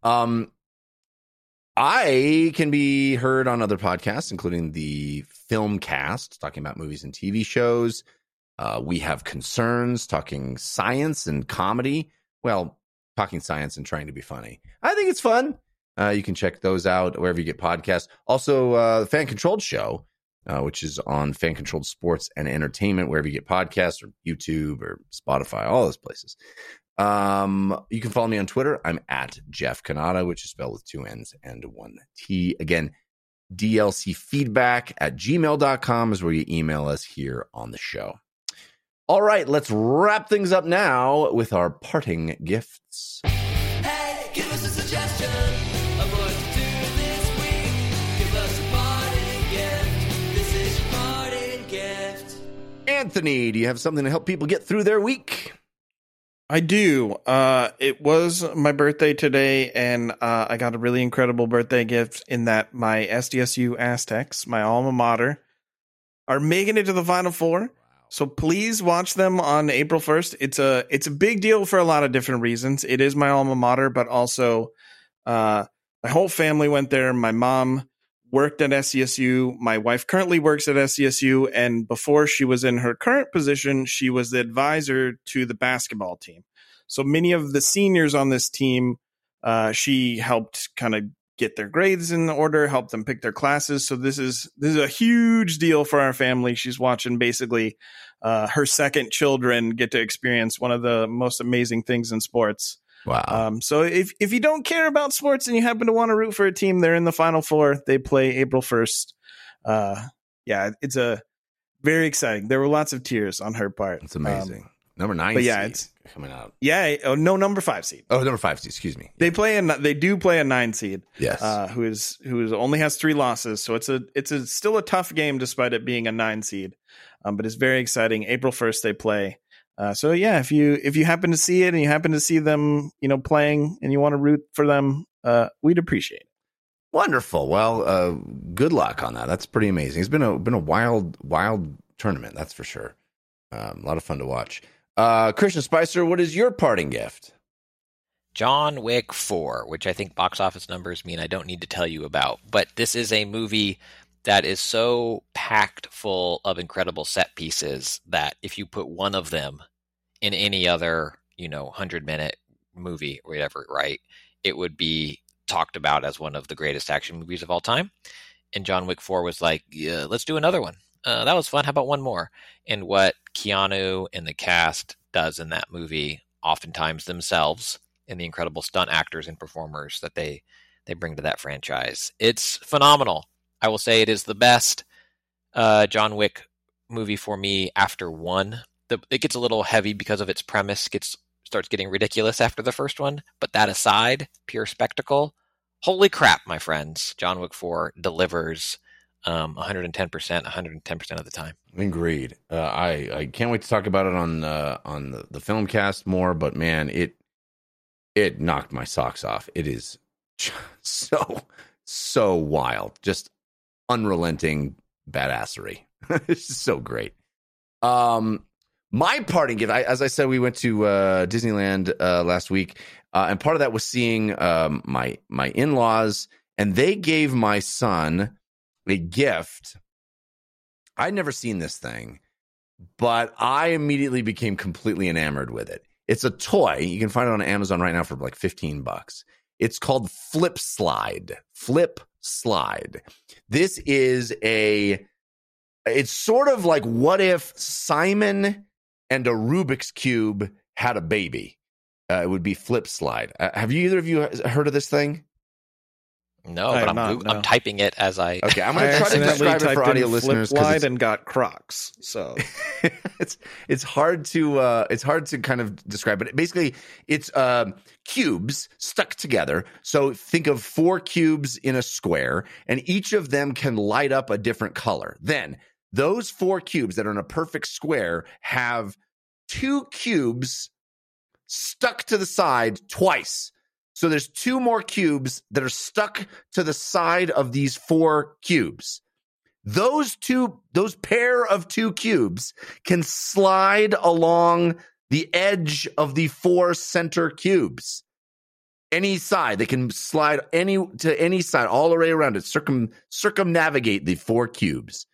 I can be heard on other podcasts, including the Filmcast, talking about movies and TV shows. We have Concerns, talking science and comedy. Well, talking science and trying to be funny. I think it's fun. You can check those out wherever you get podcasts. Also, the Fan Controlled Show, which is on Fan Controlled Sports and Entertainment, wherever you get podcasts, or YouTube or Spotify, all those places. You can follow me on Twitter. I'm at Jeff Cannata, which is spelled with 2 N's and 1 T. Again, dlcfeedback@gmail.com is where you email us here on the show. All right, let's wrap things up now with our parting gifts. Hey, give us a suggestion of what to do this week. Give us a parting gift. This is your parting gift. Anthony, do you have something to help people get through their week? I do. It was my birthday today, and I got a really incredible birthday gift in that my SDSU Aztecs, my alma mater, are making it to the Final Four. So please watch them on April 1st. It's a big deal for a lot of different reasons. It is my alma mater, but also my whole family went there. My mom worked at SDSU. My wife currently works at SDSU, and before she was in her current position, she was the advisor to the basketball team. So many of the seniors on this team, she helped kind of get their grades in order, help them pick their classes. So this is a huge deal for our family. She's watching basically her second children get to experience one of the most amazing things in sports. Wow. So if you don't care about sports and you happen to want to root for a team, they're in the Final Four. They play April 1st. Yeah, it's a very exciting. There were lots of tears on her part. It's amazing. Number 9 but yeah, seed it's coming out. Yeah. Oh, no, number 5 seed. Oh, number 5 seed. Excuse me. They do play a 9 seed. Yes. Who only has 3 losses. So it's still a tough game despite it being a 9 seed. But it's very exciting. April 1st they play. So yeah, if you happen to see it and you happen to see them, playing and you want to root for them, we'd appreciate it. Wonderful. Well, good luck on that. That's pretty amazing. It's been a wild tournament, that's for sure. A lot of fun to watch. Christian Spicer, what is your parting gift? John Wick 4, which I think box office numbers mean I don't need to tell you about. But this is a movie that is so packed full of incredible set pieces that if you put one of them in any other, 100-minute movie or whatever, right, it would be talked about as one of the greatest action movies of all time. And John Wick 4 was like, yeah, let's do another one. That was fun. How about one more? And what Keanu and the cast does in that movie, oftentimes themselves, and the incredible stunt actors and performers that they bring to that franchise. It's phenomenal. I will say it is the best John Wick movie for me after 1. It gets a little heavy because of its premise, starts getting ridiculous after the first one. But that aside, pure spectacle. Holy crap, my friends. John Wick 4 delivers 110%, 110% of the time. Agreed. I can't wait to talk about it on the Filmcast more, but man, it knocked my socks off. It is so wild. Just unrelenting badassery. It's just so great. My parting gift, as I said, we went to Disneyland last week, and part of that was seeing my in-laws, and they gave my son a gift. I'd never seen this thing, but I immediately became completely enamored with it. It's a toy. You can find it on Amazon right now for like $15. It's called Flip Slide. Flip Slide. This is it's sort of like what if Simon and a Rubik's Cube had a baby. It would be Flip Slide. Have either of you heard of this thing? No, I but have not, no. I'm typing it as I. Okay, I'm I going to try to accidentally describe it for typed audio in listeners Flip Slide because and got Crocs. So it's hard to kind of describe. But basically, it's cubes stuck together. So think of 4 cubes in a square, and each of them can light up a different color. Then those 4 cubes that are in a perfect square have 2 cubes stuck to the side twice. So there's 2 more cubes that are stuck to the side of these 4 cubes. Those pair of 2 cubes can slide along the edge of the 4 center cubes. Any side. They can slide to any side, all the way around it, circumnavigate the 4 cubes.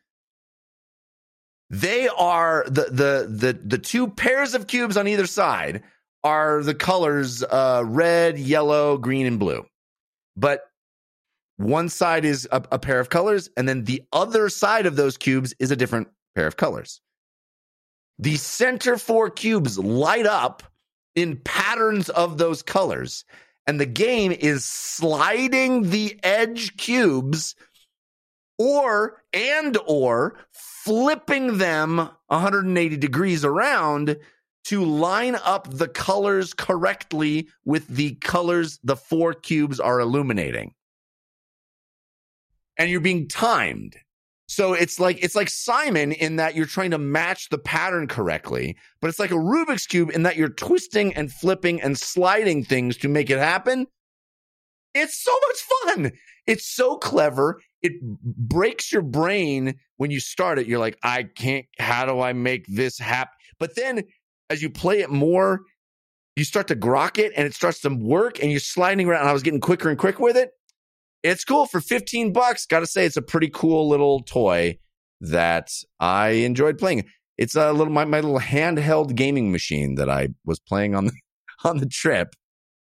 They are the 2 pairs of cubes on either side are the colors red, yellow, green, and blue. But one side is a pair of colors, and then the other side of those cubes is a different pair of colors. The center 4 cubes light up in patterns of those colors, and the game is sliding the edge cubes or flipping them 180 degrees around to line up the colors correctly with the colors the 4 cubes are illuminating. And you're being timed. So it's like Simon in that you're trying to match the pattern correctly, but it's like a Rubik's Cube in that you're twisting and flipping and sliding things to make it happen. It's so much fun. It's so clever. It breaks your brain when you start it. You're like, how do I make this happen? But then as you play it more, you start to grok it and it starts to work and you're sliding around. And I was getting quicker and quicker with it. It's cool for $15. Got to say, it's a pretty cool little toy that I enjoyed playing. It's a little my little handheld gaming machine that I was playing on the trip.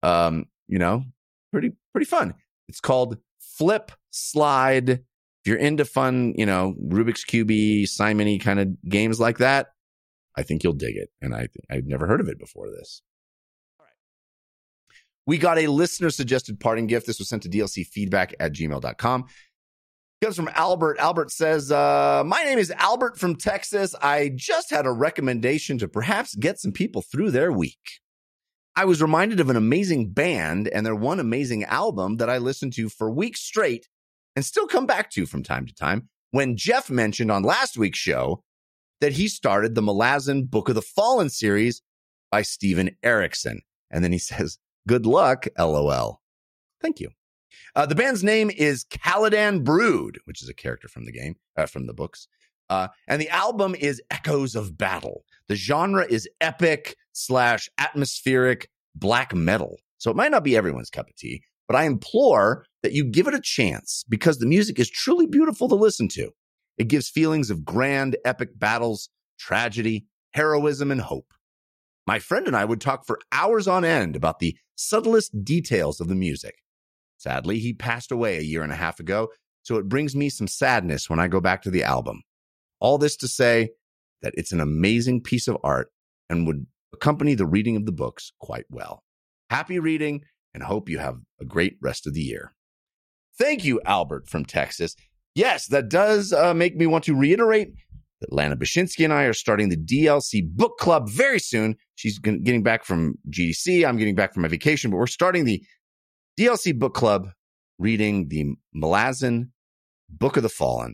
Pretty fun. It's called Flip Slide. If you're into fun, Rubik's Cube-y, Simon-y kind of games like that, I think you'll dig it. And I've never heard of it before this. All right. We got a listener-suggested parting gift. This was sent to dlcfeedback@gmail.com. It comes from Albert. Albert says, my name is Albert from Texas. I just had a recommendation to perhaps get some people through their week. I was reminded of an amazing band and their one amazing album that I listened to for weeks straight and still come back to from time to time when Jeff mentioned on last week's show that he started the Malazan Book of the Fallen series by Steven Erikson. And then he says, good luck, LOL. Thank you. The band's name is Caladan Brood, which is a character from the game, from the books. And the album is Echoes of Battle. The genre is epic/atmospheric black metal. So it might not be everyone's cup of tea, but I implore that you give it a chance because the music is truly beautiful to listen to. It gives feelings of grand, epic battles, tragedy, heroism, and hope. My friend and I would talk for hours on end about the subtlest details of the music. Sadly, he passed away a year and a half ago, so it brings me some sadness when I go back to the album. All this to say that it's an amazing piece of art and would accompany the reading of the books quite well. Happy reading and hope you have a great rest of the year. Thank you, Albert from Texas. Yes, that does make me want to reiterate that Lana Bashinsky and I are starting the DLC book club very soon. She's getting back from GDC. I'm getting back from my vacation, but we're starting the DLC book club reading the Malazan Book of the Fallen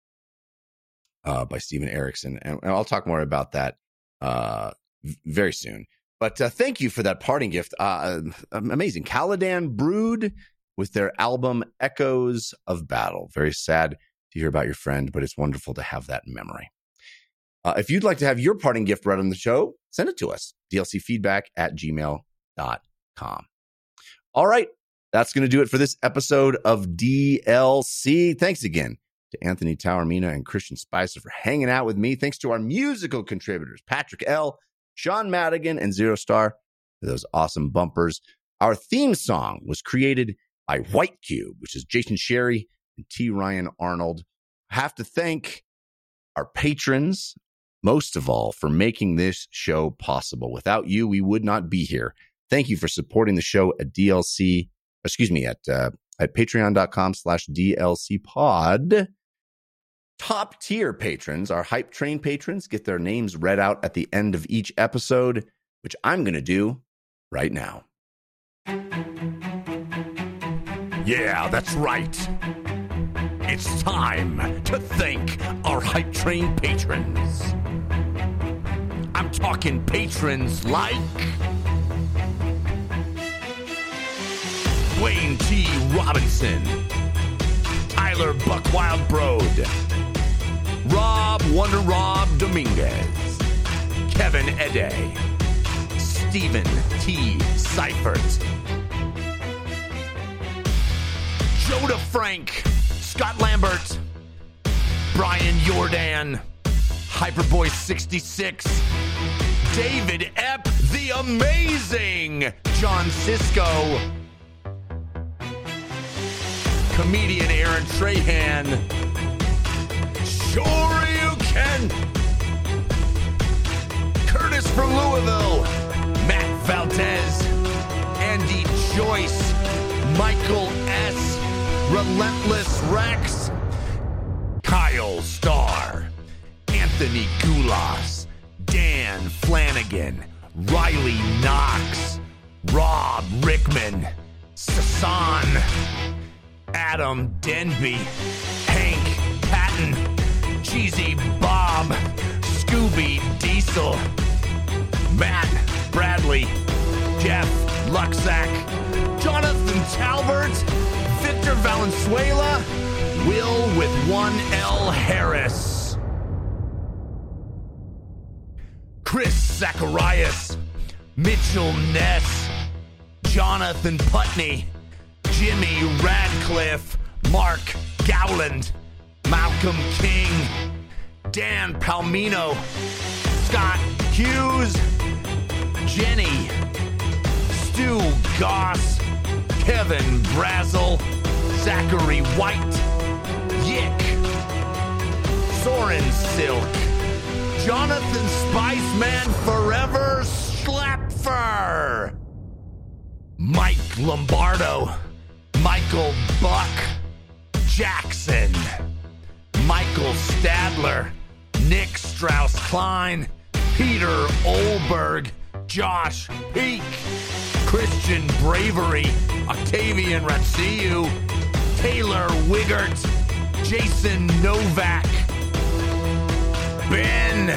by Steven Erikson. And I'll talk more about that very soon. But thank you for that parting gift. Amazing. Caladan Brood with their album Echoes of Battle. Very sad to hear about your friend, but it's wonderful to have that memory. If you'd like to have your parting gift read on the show, send it to us. dlcfeedback@gmail.com. All right. That's going to do it for this episode of DLC. Thanks again to Anthony Taormina and Christian Spicer for hanging out with me. Thanks to our musical contributors, Patrick L., Sean Madigan, and Zero Star, for those awesome bumpers. Our theme song was created by White Cube, which is Jason Sherry and T. Ryan Arnold. I have to thank our patrons, most of all, for making this show possible. Without you, we would not be here. Thank you for supporting the show at at patreon.com/DLC pod. Top tier patrons, our Hype Train patrons, get their names read out at the end of each episode, which I'm going to do right now. Yeah, that's right. It's time to thank our Hype Train patrons. I'm talking patrons like Wayne T. Robinson, Tyler Buck Wildbrode, Rob Wonder Rob Dominguez, Kevin Ede, Stephen T. Seifert, Joda Frank, Scott Lambert, Brian Jordan, Hyperboy 66, David Epp, the amazing John Sisko, comedian Aaron Trahan, Sure You Can, Curtis from Louisville, Matt Valdez, Andy Joyce, Michael S., Relentless Rex, Kyle Starr, Anthony Goulas, Dan Flanagan, Riley Knox, Rob Rickman, Sasan, Adam Denby, Hank Patton, Cheesy Bob, Scooby Diesel, Matt Bradley, Jeff Luxack, Jonathan Talbert, Victor Valenzuela, Will with 1L Harris, Chris Zacharias, Mitchell Ness, Jonathan Putney, Jimmy Radcliffe, Mark Gowland, Malcolm King, Dan Palmino, Scott Hughes, Jenny, Stu Goss, Kevin Brazel, Zachary White, Yick, Soren Silk, Jonathan Spiceman Forever Schlepfer, Mike Lombardo, Michael Buck, Jackson, Michael Stadler, Nick Strauss-Klein, Peter Olberg, Josh Peak, Christian Bravery, Octavian Ratsiu, Taylor Wiggert, Jason Novak, Ben,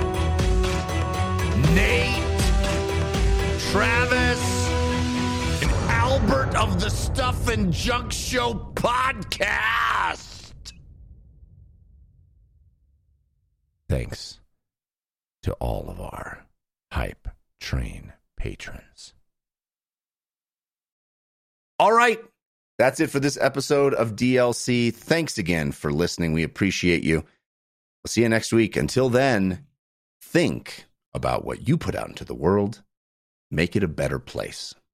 Nate, Travis, and Albert of the Stuff and Junk Show podcast. Thanks to all of our Hype Train patrons. All right. That's it for this episode of DLC. Thanks again for listening. We appreciate you. We'll see you next week. Until then, think about what you put out into the world. Make it a better place.